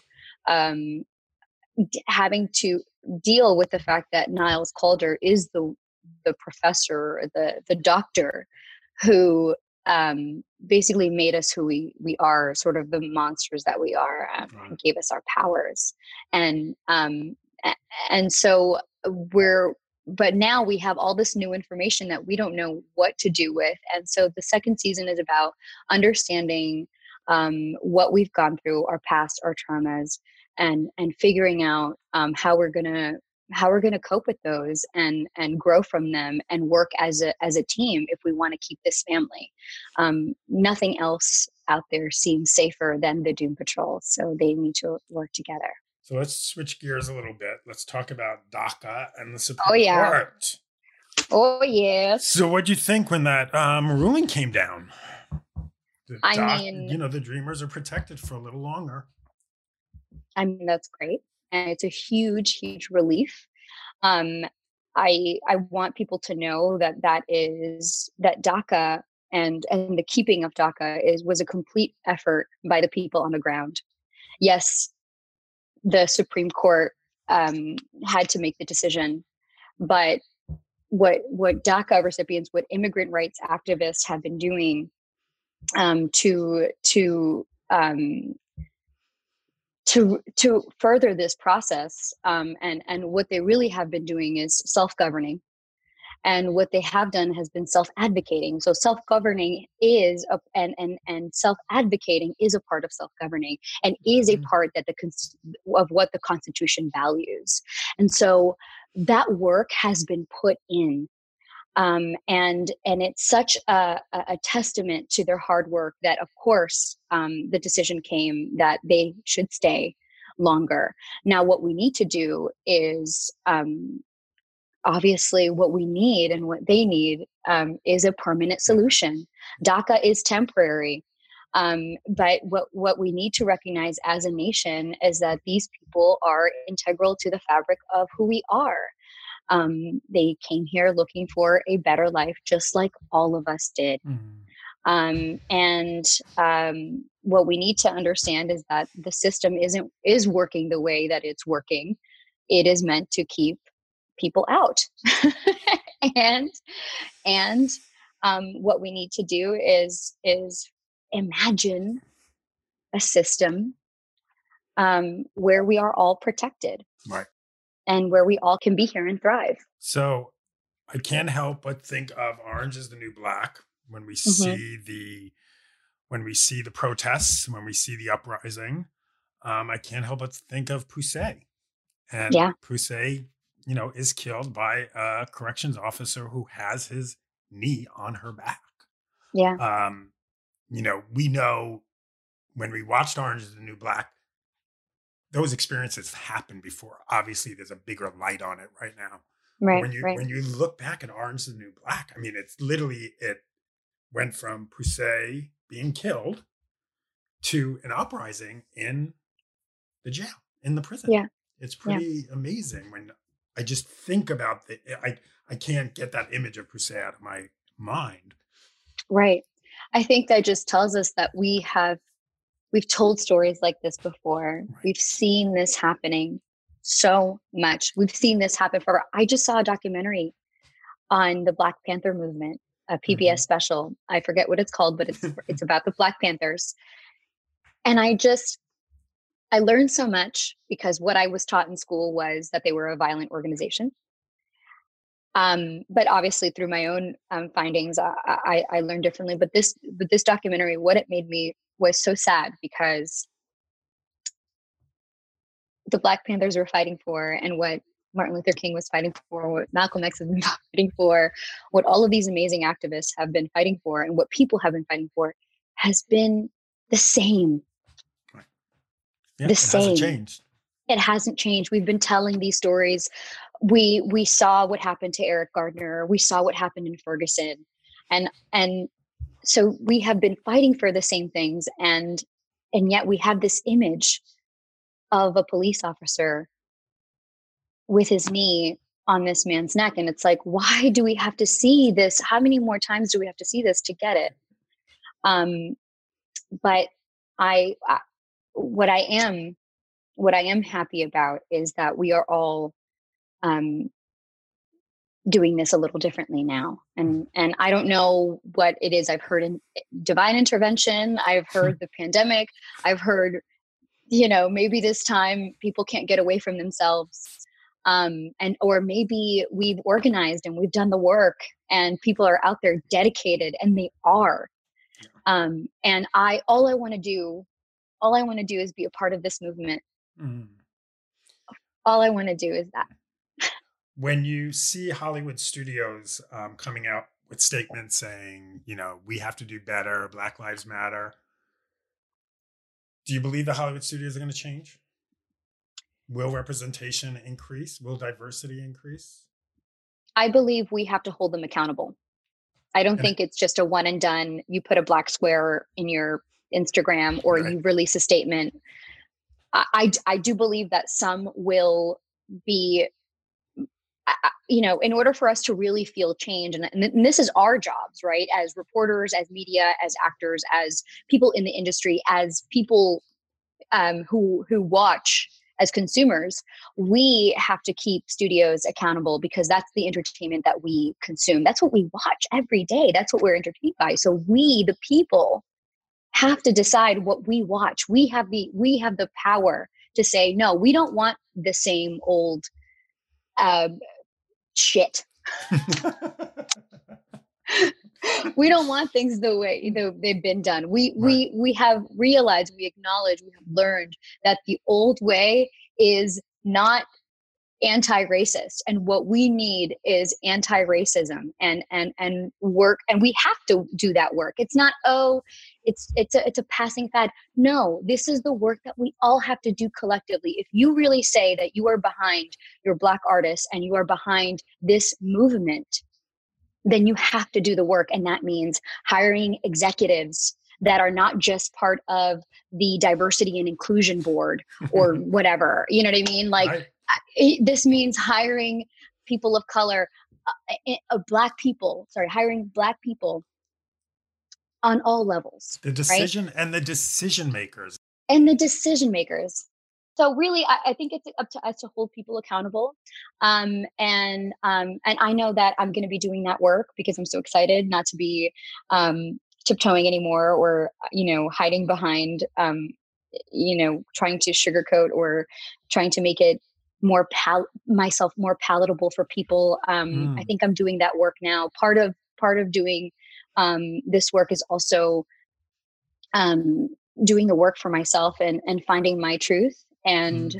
having to deal with the fact that Niles Calder is the professor, the doctor who basically made us who we are, sort of the monsters that we are, and gave us our powers. And so but now we have all this new information that we don't know what to do with. And so the second season is about understanding what we've gone through, our past, our traumas, and figuring out how we're gonna cope with those and grow from them and work as a team if we want to keep this family. Nothing else out there seems safer than the Doom Patrol, so they need to work together. So let's switch gears a little bit. Let's talk about DACA and the Supreme Court. Oh yeah. So what'd you think when that ruling came down? The Dreamers are protected for a little longer. I mean, that's great. And it's a huge, huge relief. I want people to know that DACA and the keeping of DACA was a complete effort by the people on the ground. Yes, the Supreme Court had to make the decision, but what DACA recipients, what immigrant rights activists have been doing to further this process, and what they really have been doing is self-governing, and what they have done has been self-advocating. So self-governing is and self-advocating is a part of self-governing, and is a part that of what the Constitution values. And so that work has been put in. And it's such a testament to their hard work that, of course, the decision came that they should stay longer. Now, what we need to do is, obviously, what we need and what they need is a permanent solution. DACA is temporary. But what we need to recognize as a nation is that these people are integral to the fabric of who we are. They came here looking for a better life, just like all of us did. And what we need to understand is that the system is working the way that it's working. It is meant to keep people out. and what we need to do is imagine a system where we are all protected. Right. And where we all can be here and thrive. So I can't help but think of Orange is the New Black when we see the protests, when we see the uprising. I can't help but think of Poussey. And Poussey, is killed by a corrections officer who has his knee on her back. Yeah. We know when we watched Orange is the New Black, those experiences happened before. Obviously, there's a bigger light on it right now. Right. When you look back at Orange is the New Black, I mean, it's literally, it went from Poussey being killed to an uprising in the jail, in the prison. Yeah. It's pretty amazing when I just think about I can't get that image of Poussey out of my mind. Right. I think that just tells us that we've told stories like this before. Right. We've seen this happening so much. We've seen this happen forever. I just saw a documentary on the Black Panther movement, a PBS special. I forget what it's called, but it's about the Black Panthers. And I learned so much because what I was taught in school was that they were a violent organization. But obviously through my own findings, I learned differently. But this documentary, what it made me was so sad because the Black Panthers were fighting for, and what Martin Luther King was fighting for, what Malcolm X has been fighting for, what all of these amazing activists have been fighting for, and what people have been fighting for has been the same. Right. Yeah, the same. Hasn't changed. It hasn't changed. We've been telling these stories. We saw what happened to Eric Gardner. We saw what happened in Ferguson. And so we have been fighting for the same things. And yet we have this image of a police officer with his knee on this man's neck. And it's like, why do we have to see this? How many more times do we have to see this to get it? But what I am happy about is that we are all doing this a little differently now. And I don't know what it is. I've heard divine intervention. I've heard the pandemic. I've heard, maybe this time people can't get away from themselves. Or maybe we've organized and we've done the work and people are out there dedicated, and they are. And all I want to do is be a part of this movement. All I want to do is that. When you see Hollywood studios coming out with statements saying, we have to do better, Black Lives Matter, do you believe the Hollywood studios are going to change? Will representation increase? Will diversity increase? I believe we have to hold them accountable. I don't think it's just a one and done. You put a black square in your Instagram or you release a statement. I do believe that some will be, in order for us to really feel change, and this is our jobs, right? As reporters, as media, as actors, as people in the industry, as people who watch, as consumers, we have to keep studios accountable because that's the entertainment that we consume. That's what we watch every day. That's what we're entertained by. So we, the people, have to decide what we watch. We have the power to say, no, we don't want the same old shit. We don't want things the way they've been done. We have realized, we acknowledge, we have learned that the old way is not anti-racist, and what we need is anti-racism and work, and we have to do that work. It's not, it's a passing fad. No, this is the work that we all have to do collectively. If you really say that you are behind your Black artists and you are behind this movement, then you have to do the work. And that means hiring executives that are not just part of the diversity and inclusion board or whatever, you know what I mean? Like this means hiring people of color, hiring Black people on all levels. The decision and the decision makers. So really, I think it's up to us to hold people accountable. And I know that I'm going to be doing that work because I'm so excited not to be tiptoeing anymore or, hiding behind, trying to sugarcoat or trying to make it myself more palatable for people. I think I'm doing that work now. Part of doing this work is also doing the work for myself and finding my truth. And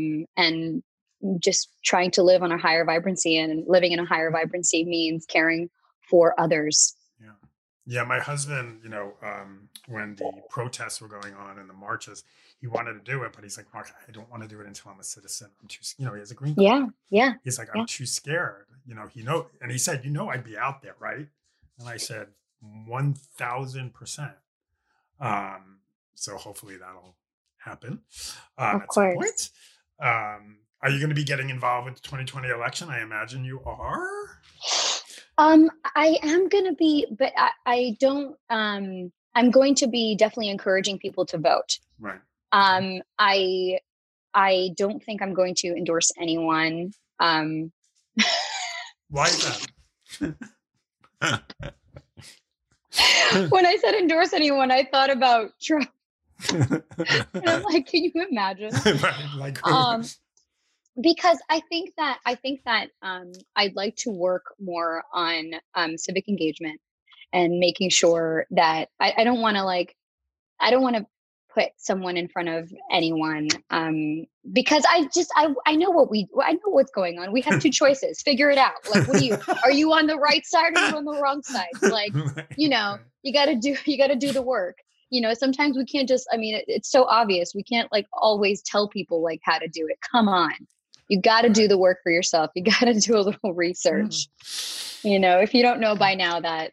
just trying to live on a higher vibrancy, and living in a higher vibrancy means caring for others. Yeah. My husband, when the protests were going on and the marches, he wanted to do it, but he's like, Mark, I don't want to do it until I'm a citizen. I'm too, he has a green card. Yeah. He's like, I'm too scared. And he said, I'd be out there, right? And I said, 1,000%. So hopefully that'll happen at some point. Are you going to be getting involved with the 2020 election? I imagine you are. I am going to be, but I don't, I'm going to be definitely encouraging people to vote. Right. I don't think I'm going to endorse anyone. Why is that? When I said endorse anyone, I thought about Trump. And I'm like, can you imagine? Like, because I think that I'd like to work more on civic engagement and making sure that I don't want to put someone in front of anyone because I know what's going on. We have two choices. Figure it out. Like, are you on the right side or are you on the wrong side? Like, you got to do the work. Sometimes we can't just, it's so obvious. We can't like always tell people like how to do it. Come on. You got to do the work for yourself. You got to do a little research. If you don't know by now that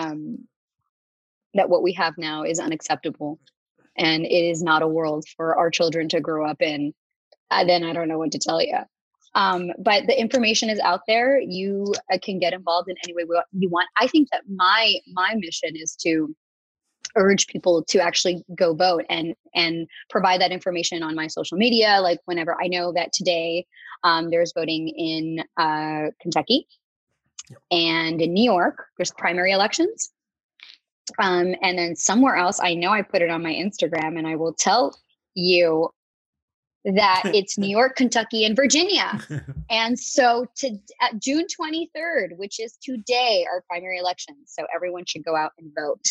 what we have now is unacceptable and it is not a world for our children to grow up in, then I don't know what to tell you. But the information is out there. You can get involved in any way you want. I think that my mission is to urge people to actually go vote and provide that information on my social media. Like whenever I know that today there's voting in Kentucky and in New York, there's primary elections. And then somewhere else, I know I put it on my Instagram and I will tell you that it's New York, Kentucky, and Virginia. And so June 23rd, which is today, are primary elections. So everyone should go out and vote.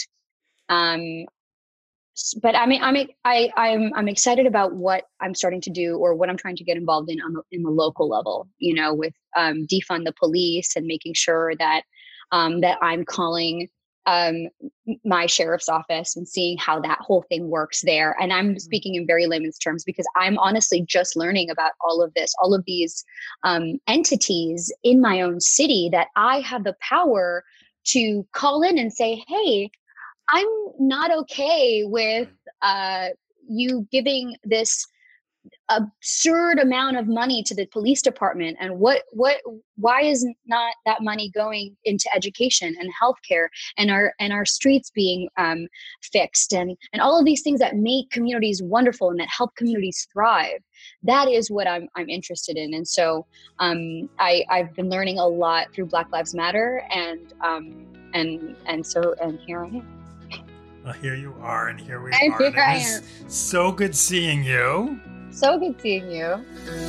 But I'm excited about what I'm starting to do or what I'm trying to get involved in the local level, with defund the police and making sure that that I'm calling my sheriff's office and seeing how that whole thing works there. And I'm speaking in very layman's terms because I'm honestly just learning about all of these entities in my own city that I have the power to call in and say, hey, I'm not okay with you giving this absurd amount of money to the police department, and why is not that money going into education and healthcare and our streets being fixed and all of these things that make communities wonderful and that help communities thrive. That is what I'm interested in, and so I've been learning a lot through Black Lives Matter, and here I am. Well, here you are, and here we and are. Here I am. So good seeing you. So good seeing you.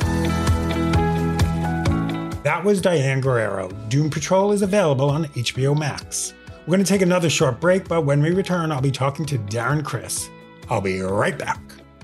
That was Diane Guerrero. Doom Patrol is available on HBO Max. We're going to take another short break, but when we return, I'll be talking to Darren Criss. I'll be right back.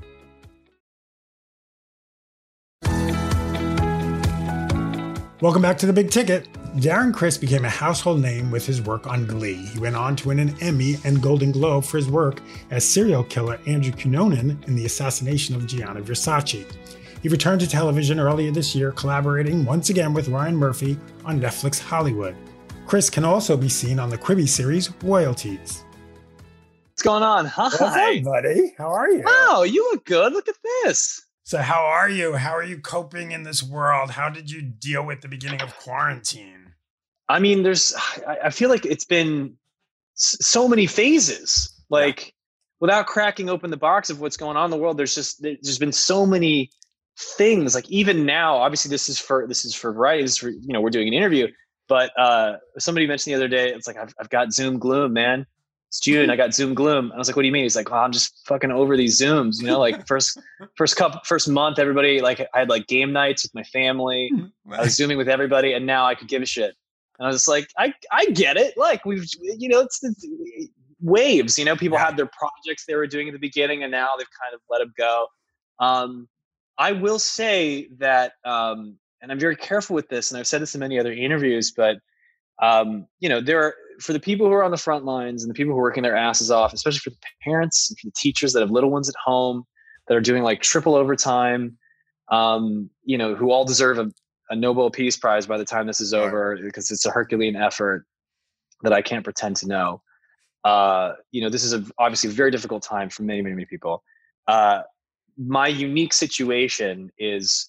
Welcome back to The Big Ticket. Darren Criss became a household name with his work on Glee. He went on to win an Emmy and Golden Globe for his work as serial killer Andrew Cunanan in the assassination of Gianni Versace. He returned to television earlier this year, collaborating once again with Ryan Murphy on Netflix Hollywood. Criss can also be seen on the Quibi series Royalties. What's going on? Hi. What's up, buddy? How are you? Wow, you look good. Look at this. So how are you? How are you coping in this world? How did you deal with the beginning of quarantine? I mean, I feel like it's been so many phases. Like, without cracking open the box of what's going on in the world, there's been so many things. Like even now, obviously this is for Variety. This is for, we're doing an interview. But somebody mentioned the other day, it's like I've got Zoom gloom, man. It's June. I got Zoom gloom. And I was like, what do you mean? He's like, well, I'm just fucking over these Zooms, like first month, everybody, like I had like game nights with my family. I was Zooming with everybody, and now I could give a shit. And I was just like, I get it. Like it's waves, people had their projects they were doing at the beginning and now they've kind of let them go. I will say that, and I'm very careful with this, and I've said this in many other interviews, but there are, for the people who are on the front lines and the people who are working their asses off, especially for the parents and for the teachers that have little ones at home that are doing like triple overtime, who all deserve a Nobel Peace Prize by the time this is over, because it's a Herculean effort that I can't pretend to know. This is obviously a very difficult time for many, many, many people. My unique situation is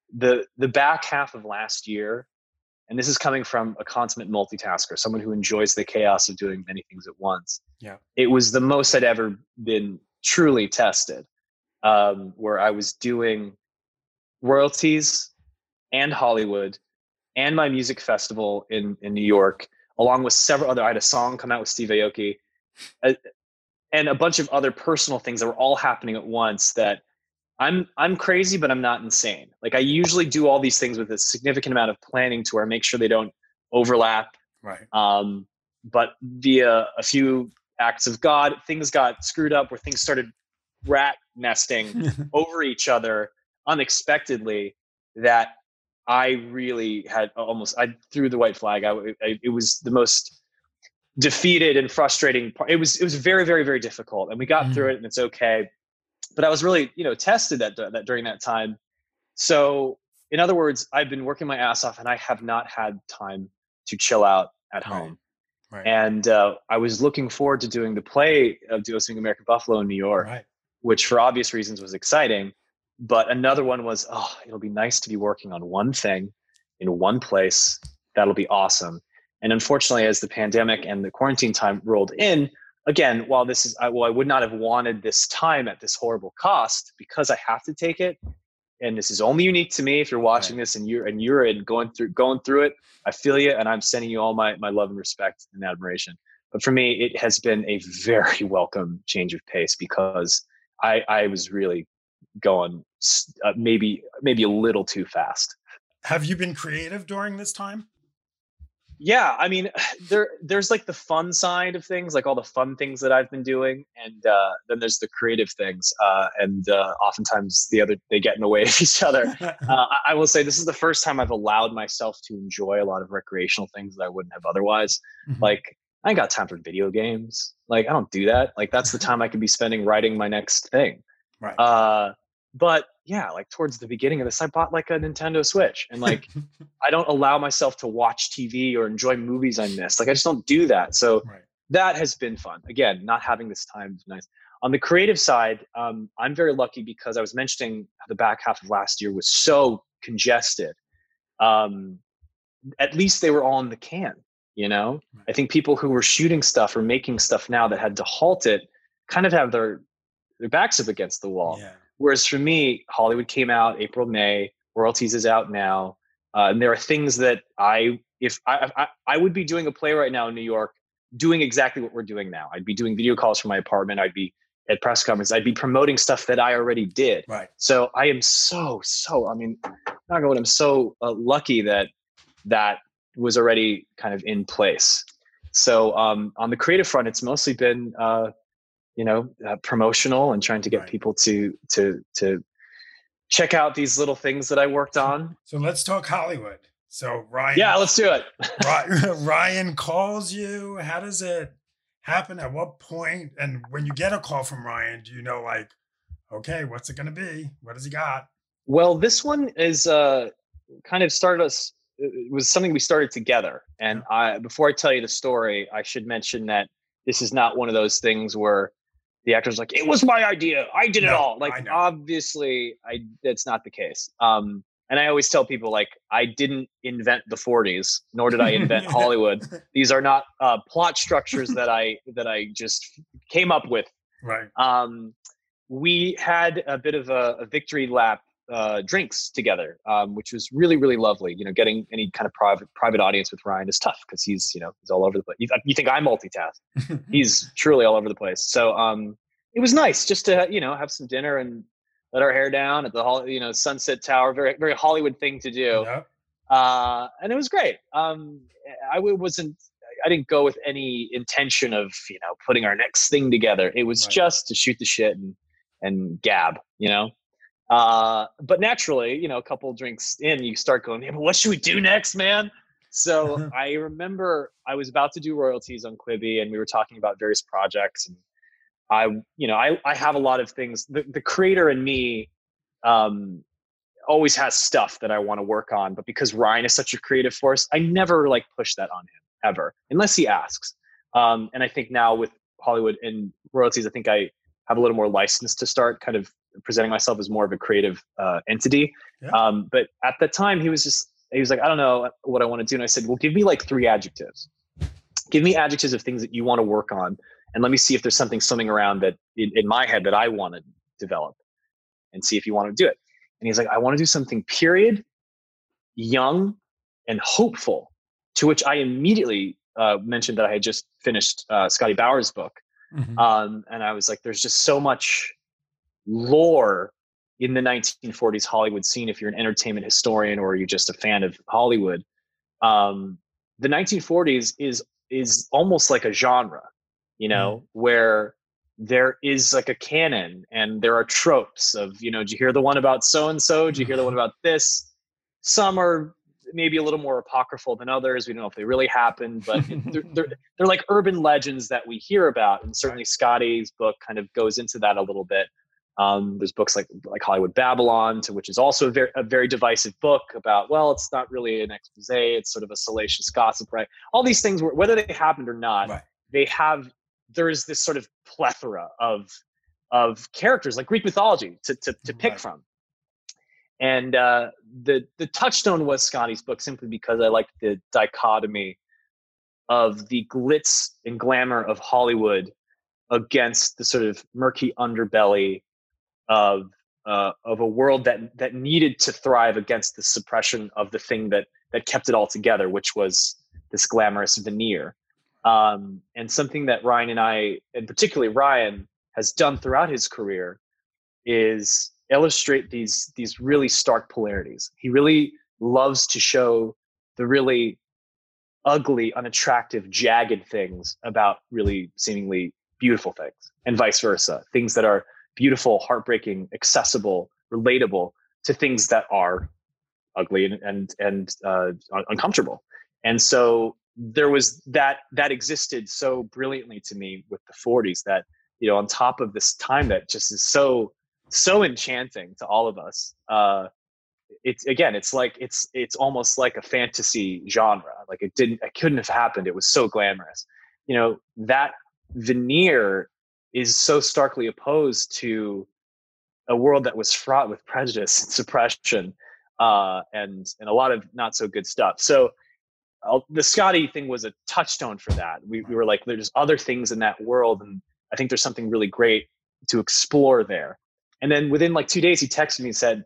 the back half of last year, and this is coming from a consummate multitasker, someone who enjoys the chaos of doing many things at once. Yeah. It was the most I'd ever been truly tested, where I was doing royalties and Hollywood and my music festival in New York, along with several other, I had a song come out with Steve Aoki, and a bunch of other personal things that were all happening at once. That I'm crazy, but I'm not insane. Like, I usually do all these things with a significant amount of planning to where I make sure they don't overlap. Right. But via a few acts of God, things got screwed up where things started rat nesting over each other unexpectedly, that I really had I threw the white flag. It was the most defeated and frustrating part. It was very, very, very difficult, and we got through it, and it's okay. But I was really, tested that during that time. So in other words, I've been working my ass off, and I have not had time to chill out at home. Right. And I was looking forward to doing the play of Duo-Swing American Buffalo in New York, which for obvious reasons was exciting. But another one was, it'll be nice to be working on one thing in one place. That'll be awesome. And unfortunately, as the pandemic and the quarantine time rolled in, again, while I would not have wanted this time at this horrible cost, because I have to take it. And this is only unique to me. If you're watching this and you're going through it, I feel you, and I'm sending you all my love and respect and admiration. But for me, it has been a very welcome change of pace, because I was really going maybe a little too fast. Have you been creative during this time? Yeah, I mean, there's like the fun side of things, like all the fun things that I've been doing, and then there's the creative things, and oftentimes they get in the way of each other. I will say this is the first time I've allowed myself to enjoy a lot of recreational things that I wouldn't have otherwise. Mm-hmm. Like, I ain't got time for video games. Like, I don't do that. Like, that's the time I could be spending writing my next thing. Right. But yeah, like towards the beginning of this, I bought like a Nintendo Switch, and like, I don't allow myself to watch TV or enjoy movies I missed. Like, I just don't do that. So that has been fun. Again, not having this time is nice. On the creative side, I'm very lucky, because I was mentioning the back half of last year was so congested. At least they were all in the can, I think people who were shooting stuff or making stuff now that had to halt it kind of have their backs up against the wall. Yeah. Whereas for me, Hollywood came out April, May, Royalties is out now. And there are things that if I would be doing a play right now in New York, doing exactly what we're doing now. I'd be doing video calls from my apartment. I'd be at press conferences. I'd be promoting stuff that I already did. Right. So I am so, I mean, I'm so lucky that was already kind of in place. So on the creative front, it's mostly been, promotional and trying to get people to check out these little things that I worked on. So let's talk Hollywood. So Ryan. Yeah, let's do it. Ryan calls you. How does it happen? At what point? And when you get a call from Ryan, do you know, like, okay, what's it going to be? What has he got? Well, this one is kind of started us. It was something we started together. And before I tell you the story, I should mention that this is not one of those things where the actor's like, it was my idea, I did it all. Like, obviously, that's not the case. And I always tell people, like, I didn't invent the 40s, nor did I invent Hollywood. These are not plot structures that I just came up with. Right. We had a bit of a victory lap drinks together, which was really, really lovely. Getting any kind of private audience with Ryan is tough, because he's all over the place. You think I multitask? He's truly all over the place. So it was nice just to have some dinner and let our hair down at the Sunset Tower. Very, very Hollywood thing to do. Yeah. And it was great. I didn't go with any intention of putting our next thing together. It was just to shoot the shit and gab. But naturally, a couple drinks in, you start going, hey, but what should we do next, man? So I remember I was about to do royalties on Quibi, and we were talking about various projects. And I have a lot of things. The creator in me always has stuff that I want to work on. But because Ryan is such a creative force, I never push that on him ever, unless he asks. And I think now with Hollywood and royalties, I think I have a little more license to start kind of presenting myself as more of a creative entity. Yeah. But at the time, he was like, I don't know what I want to do. And I said, well, give me like 3 adjectives. Give me adjectives of things that you want to work on. And let me see if there's something swimming around that in my head that I want to develop, and see if you want to do it. And he's like, I want to do something period, young, and hopeful, to which I immediately mentioned that I had just finished Scotty Bowers' book. Mm-hmm. And I was like, there's just so much lore in the 1940s Hollywood scene. If you're an entertainment historian or you're just a fan of Hollywood, the 1940s is almost like a genre, where there is like a canon and there are tropes of, did you hear the one about so-and-so? Did you hear the one about this? Some are maybe a little more apocryphal than others. We don't know if they really happened, but they're like urban legends that we hear about. And certainly Scotty's book kind of goes into that a little bit. There's books like Hollywood Babylon, which is also a very divisive book about, well, it's not really an expose, it's sort of a salacious gossip, right? All these things, whether they happened or not, right, there is this sort of plethora of characters like Greek mythology to pick right. from. And the touchstone was Scotty's book, simply because I liked the dichotomy of the glitz and glamour of Hollywood against the sort of murky underbelly of a world that needed to thrive against the suppression of the thing that kept it all together, which was this glamorous veneer. And something that Ryan and I, and particularly Ryan, has done throughout his career is illustrate these really stark polarities. He really loves to show the really ugly, unattractive, jagged things about really seemingly beautiful things, and vice versa. Things that are beautiful, heartbreaking, accessible, relatable, to things that are ugly and uncomfortable. And so there was that existed so brilliantly to me with the 40s, that, on top of this time that just is so enchanting to all of us. It's almost like a fantasy genre. Like it couldn't have happened. It was so glamorous. That veneer is so starkly opposed to a world that was fraught with prejudice and suppression, and a lot of not so good stuff. So the Scotty thing was a touchstone for that. We were like, there's other things in that world, and I think there's something really great to explore there. And then within like 2 days, he texted me and said,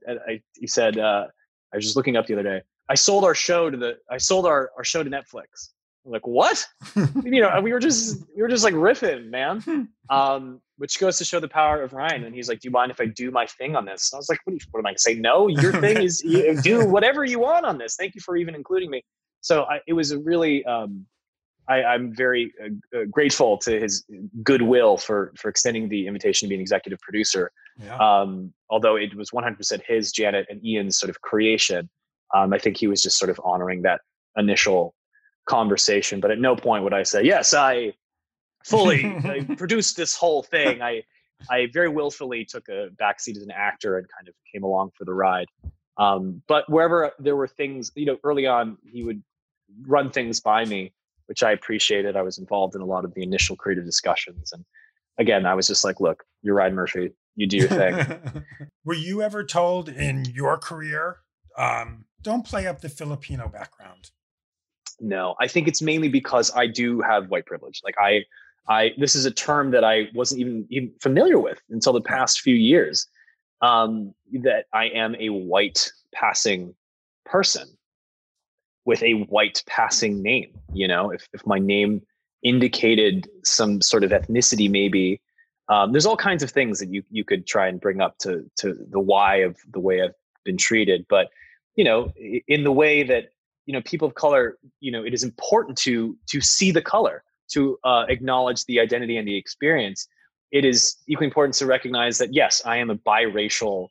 I was just looking up the other day, I sold our show to Netflix. I'm like, what? We were just like riffing, man. Which goes to show the power of Ryan. And he's like, do you mind if I do my thing on this? And I was like, what am I going to say? No, your thing is, you do whatever you want on this. Thank you for even including me. So it was a really, I'm very grateful to his goodwill for extending the invitation to be an executive producer. Yeah. Although it was 100% his, Janet, and Ian's sort of creation. I think he was just sort of honoring that initial conversation. But at no point would I say, yes, I fully produced this whole thing. I very willfully took a backseat as an actor and kind of came along for the ride. But wherever there were things, early on, he would run things by me, which I appreciated. I was involved in a lot of the initial creative discussions. And again, I was just like, look, you're Ryan Murphy. You do your thing. Were you ever told in your career, don't play up the Filipino background? No, I think it's mainly because I do have white privilege. Like this is a term that I wasn't even familiar with until the past few years, that I am a white passing person with a white passing name. If my name indicated some sort of ethnicity, maybe, there's all kinds of things that you could try and bring up to the why of the way I've been treated. But, in the way that, people of color, it is important to see the color, to acknowledge the identity and the experience. It is equally important to recognize that, yes, I am a biracial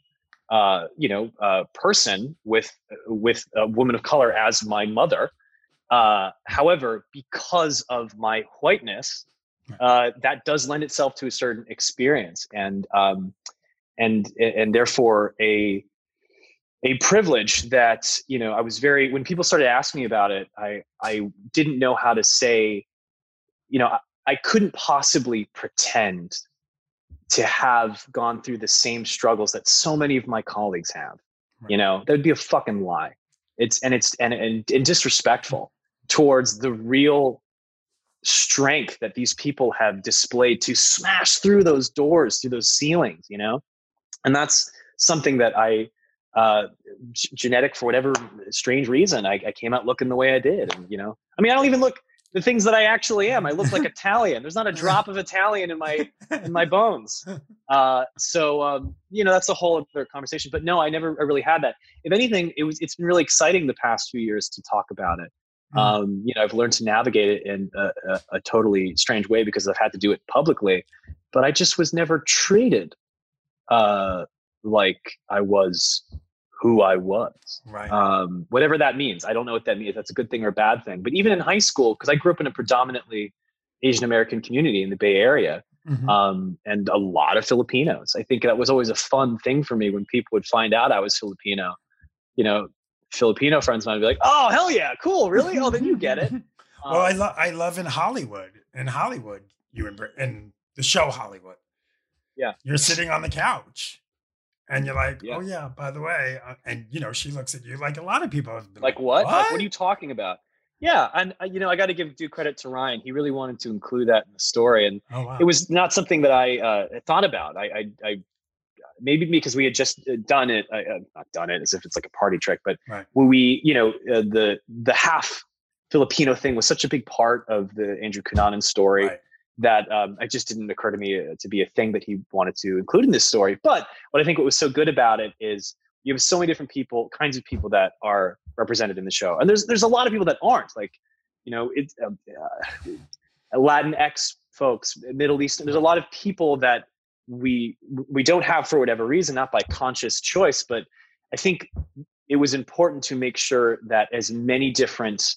person with a woman of color as my mother. However, because of my whiteness, that does lend itself to a certain experience, and therefore a privilege that, I was when people started asking me about it, I didn't know how to say, I couldn't possibly pretend to have gone through the same struggles that so many of my colleagues have. You know, that would be a fucking lie. It's disrespectful towards the real strength that these people have displayed to smash through those doors, through those ceilings, you know? And that's something that I, genetic for whatever strange reason, I came out looking the way I did. And, you know, I mean, I don't even look the things that I actually am. I look like Italian. There's not a drop of Italian in my bones. So you know, that's a whole other conversation, but no, I really had that. If anything, it's been really exciting the past few years to talk about it. You know, I've learned to navigate it in a totally strange way because I've had to do it publicly, but I just was never treated like I was who I was. Right. Whatever that means. I don't know what that means. If that's a good thing or a bad thing. But even in high school, because I grew up in a predominantly Asian American community in the Bay Area, and a lot of Filipinos. I think that was always a fun thing for me when people would find out I was Filipino. You know, Filipino friends might be like, "Oh, hell yeah, cool, really? Oh, then you get it." Well, I love in Hollywood, you in the show Hollywood. Yeah, you're sitting on the couch. And you're like, oh yeah, by the way, and you know, she looks at you like a lot of people have been like, what? Like, what are you talking about? Yeah, and you know, I got to give due credit to Ryan. He really wanted to include that in the story, and it was not something that I thought about. I maybe because we had just done it, not done it as if it's like a party trick, but when we, you know, the half Filipino thing was such a big part of the Andrew Cunanan story. That it just didn't occur to me to be a thing that he wanted to include in this story. But what I think what was so good about it is you have so many different kinds of people that are represented in the show. And there's a lot of people that aren't, like, you know, it's Latinx folks, Middle Eastern. There's a lot of people that we don't have for whatever reason, not by conscious choice, but I think it was important to make sure that as many different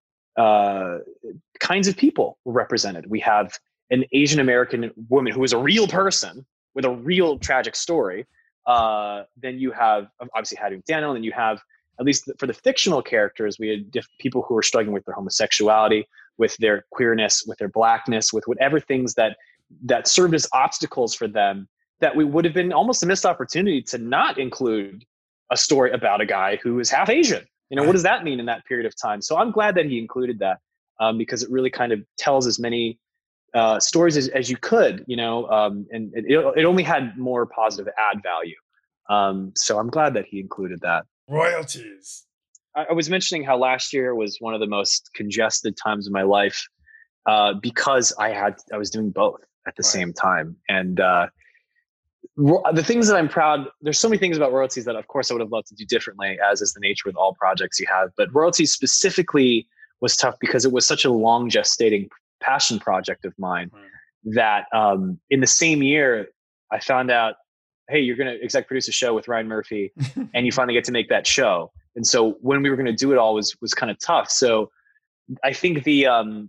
kinds of people were represented. We have an Asian American woman who is a real person with a real tragic story. Then you have obviously Hattie McDaniel, and then you have, at least for the fictional characters, we had people who were struggling with their homosexuality, with their queerness, with their blackness, with whatever things that served as obstacles for them, that we would have been almost a missed opportunity to not include a story about a guy who is half Asian. You know, what does that mean in that period of time? So I'm glad that he included that because it really kind of tells as many stories as you could, you know, and it only had more positive ad value. So I'm glad that he included that. Royalties. I was mentioning how last year was one of the most congested times of my life because I was doing both at the same time. And the things that I'm proud, there's so many things about royalties that of course I would have loved to do differently, as is the nature with all projects you have, but royalties specifically was tough because it was such a long gestating passion project of mine that in the same year I found out, hey, you're going to exec produce a show with Ryan Murphy and you finally get to make that show. And so when we were going to do it all was kind of tough. So I think the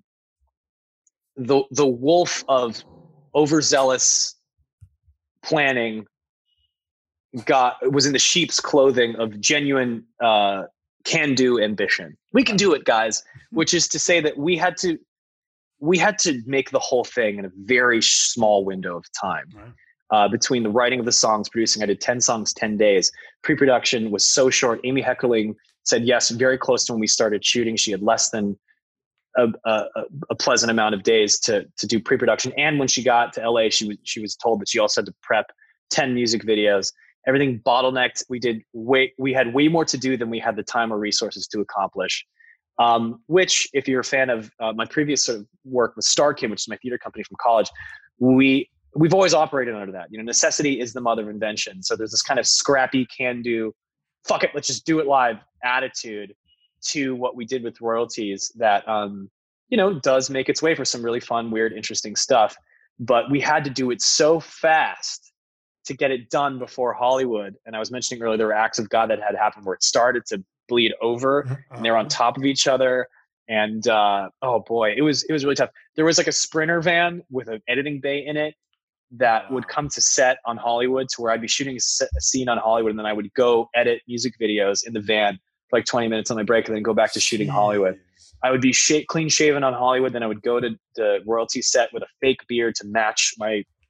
wolf of overzealous planning was in the sheep's clothing of genuine can-do ambition. We can do it, guys, which is to say that we had to make the whole thing in a very small window of time. Between the writing of the songs, producing, I did 10 songs, 10 days. Pre-production was so short. Amy Heckerling said yes, very close to when we started shooting. She had less than a pleasant amount of days to do pre-production. And when she got to LA, she was told that she also had to prep 10 music videos. Everything bottlenecked. We had way more to do than we had the time or resources to accomplish. Which, if you're a fan of my previous sort of work with StarKid, which is my theater company from college, we've always operated under that. You know, necessity is the mother of invention. So there's this kind of scrappy, can-do, fuck it, let's just do it live attitude to what we did with royalties that, you know, does make its way for some really fun, weird, interesting stuff. But we had to do it so fast to get it done before Hollywood. And I was mentioning earlier, there were acts of God that had happened where it started to bleed over and they're on top of each other. And oh boy, it was really tough. There was like a Sprinter van with an editing bay in it that would come to set on Hollywood, to where I'd be shooting a scene on Hollywood, and then I would go edit music videos in the van for like 20 minutes on my break, and then go back to shooting Hollywood. I would be clean shaven on Hollywood, then I would go to the royalty set with a fake beard to match my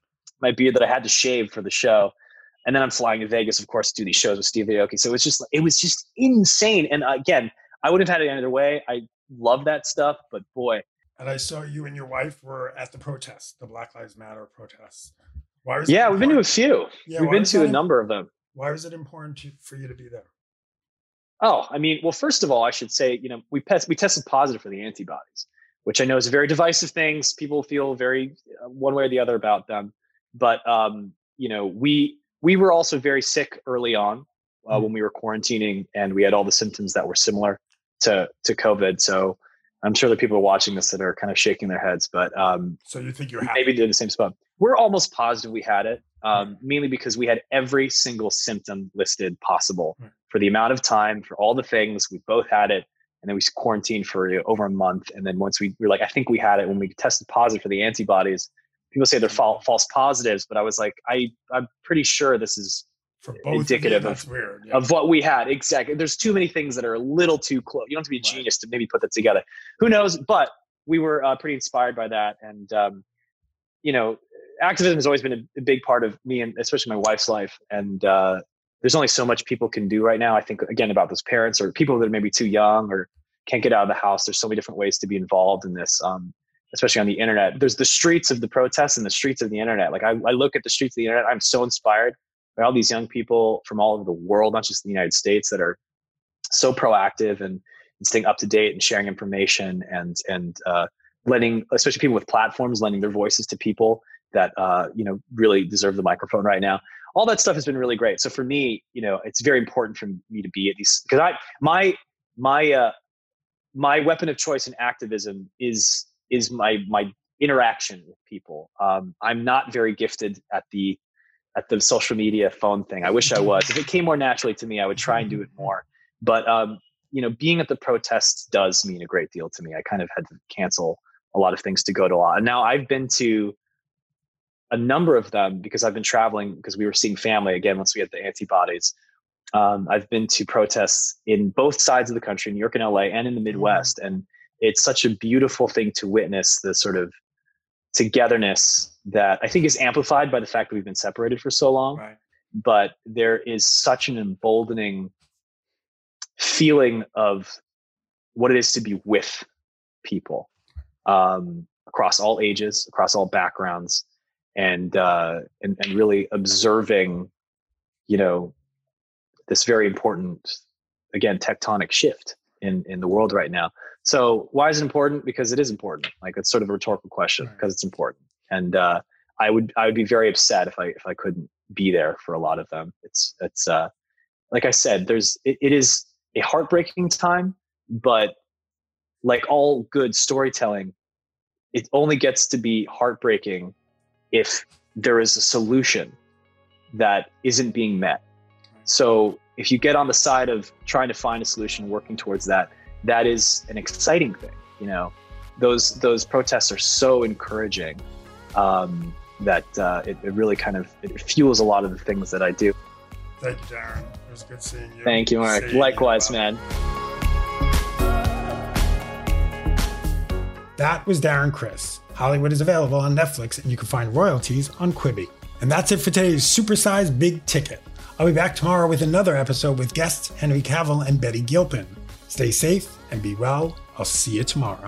my beard that I had to shave for the show. And then I'm flying to Vegas, of course, to do these shows with Steve Aoki. So it was just insane. And again, I wouldn't have had it any other way. I love that stuff, but boy. And I saw you and your wife were at the protests, the Black Lives Matter protests. We've been to a few. Yeah, we've been to a number of them. Why was it important for you to be there? Oh, I mean, well, first of all, I should say, we tested positive for the antibodies, which I know is a very divisive thing. People feel very one way or the other about them. But, we were also very sick early on when we were quarantining, and we had all the symptoms that were similar to COVID. So I'm sure that people are watching this that are kind of shaking their heads, but so you think you're happy? Maybe they're in the same spot. We're almost positive we had it, mainly because we had every single symptom listed possible for the amount of time, for all the things. We both had it, and then we quarantined for over a month. And then once we were like, I think we had it, when we tested positive for the antibodies. People say they're false positives, but I was like, I'm pretty sure this is indicative of what we had. Exactly. There's too many things that are a little too close. You don't have to be a genius to maybe put that together. Who knows? But we were pretty inspired by that. And, activism has always been a big part of me and especially my wife's life. And there's only so much people can do right now. I think, again, about those parents or people that are maybe too young or can't get out of the house. There's so many different ways to be involved in this. Especially on the internet. There's the streets of the protests and the streets of the internet. Like I look at the streets of the internet, I'm so inspired by all these young people from all over the world, not just the United States, that are so proactive and staying up to date and sharing information and letting, especially people with platforms, lending their voices to people that, really deserve the microphone right now. All that stuff has been really great. So for me, it's very important for me to be at these, because my weapon of choice in activism is my interaction with people. I'm not very gifted at the social media phone thing. I wish I was. If it came more naturally to me, I would try and do it more. But being at the protests does mean a great deal to me. I kind of had to cancel a lot of things to go to a lot. And now I've been to a number of them because I've been traveling because we were seeing family again once we had the antibodies. I've been to protests in both sides of the country, New York and LA, and in the Midwest. And it's such a beautiful thing to witness, the sort of togetherness that I think is amplified by the fact that we've been separated for so long. Right. But there is such an emboldening feeling of what it is to be with people across all ages, across all backgrounds, and really observing, this very important, again, tectonic shift in the world right now. So why is it important? Because it is important. Like, it's sort of a rhetorical question, because it's important. And I would be very upset if I couldn't be there for a lot of them. It's like I said, it is a heartbreaking time, but like all good storytelling, it only gets to be heartbreaking if there is a solution that isn't being met. So if you get on the side of trying to find a solution, working towards that, that is an exciting thing. Those protests are so encouraging that it really kind of it fuels a lot of the things that I do. Thank you, Darren. It was good seeing you. Thank you, Mark. Likewise, man. That was Darren Criss. Hollywood is available on Netflix, and you can find royalties on Quibi. And that's it for today's supersized big ticket. I'll be back tomorrow with another episode with guests Henry Cavill and Betty Gilpin. Stay safe and be well. I'll see you tomorrow.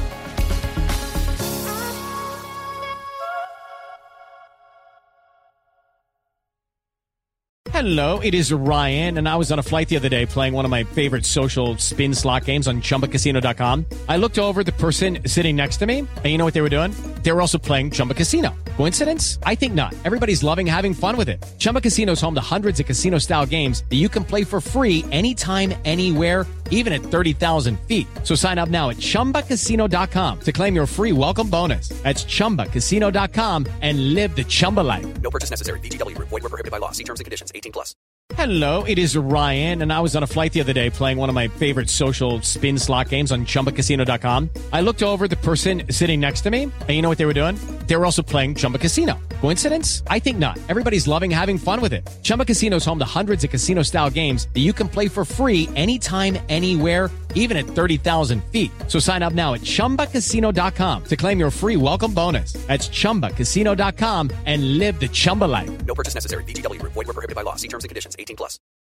Hello, it is Ryan, and I was on a flight the other day playing one of my favorite social spin slot games on ChumbaCasino.com. I looked over at the person sitting next to me, and you know what they were doing? They were also playing Chumba Casino. Coincidence? I think not. Everybody's loving having fun with it. Chumba Casino is home to hundreds of casino-style games that you can play for free anytime, anywhere, even at 30,000 feet. So sign up now at ChumbaCasino.com to claim your free welcome bonus. That's ChumbaCasino.com and live the Chumba life. No purchase necessary. VGW. Void were prohibited by law. See terms and conditions. 18+. Hello, it is Ryan, and I was on a flight the other day playing one of my favorite social spin slot games on ChumbaCasino.com. I looked over at the person sitting next to me, and you know what they were doing? They were also playing Chumba Casino. Coincidence? I think not. Everybody's loving having fun with it. Chumba Casino is home to hundreds of casino-style games that you can play for free anytime, anywhere, even at 30,000 feet. So sign up now at ChumbaCasino.com to claim your free welcome bonus. That's ChumbaCasino.com and live the Chumba life. No purchase necessary. VGW Group. Void where prohibited by law. See terms and conditions. 18+.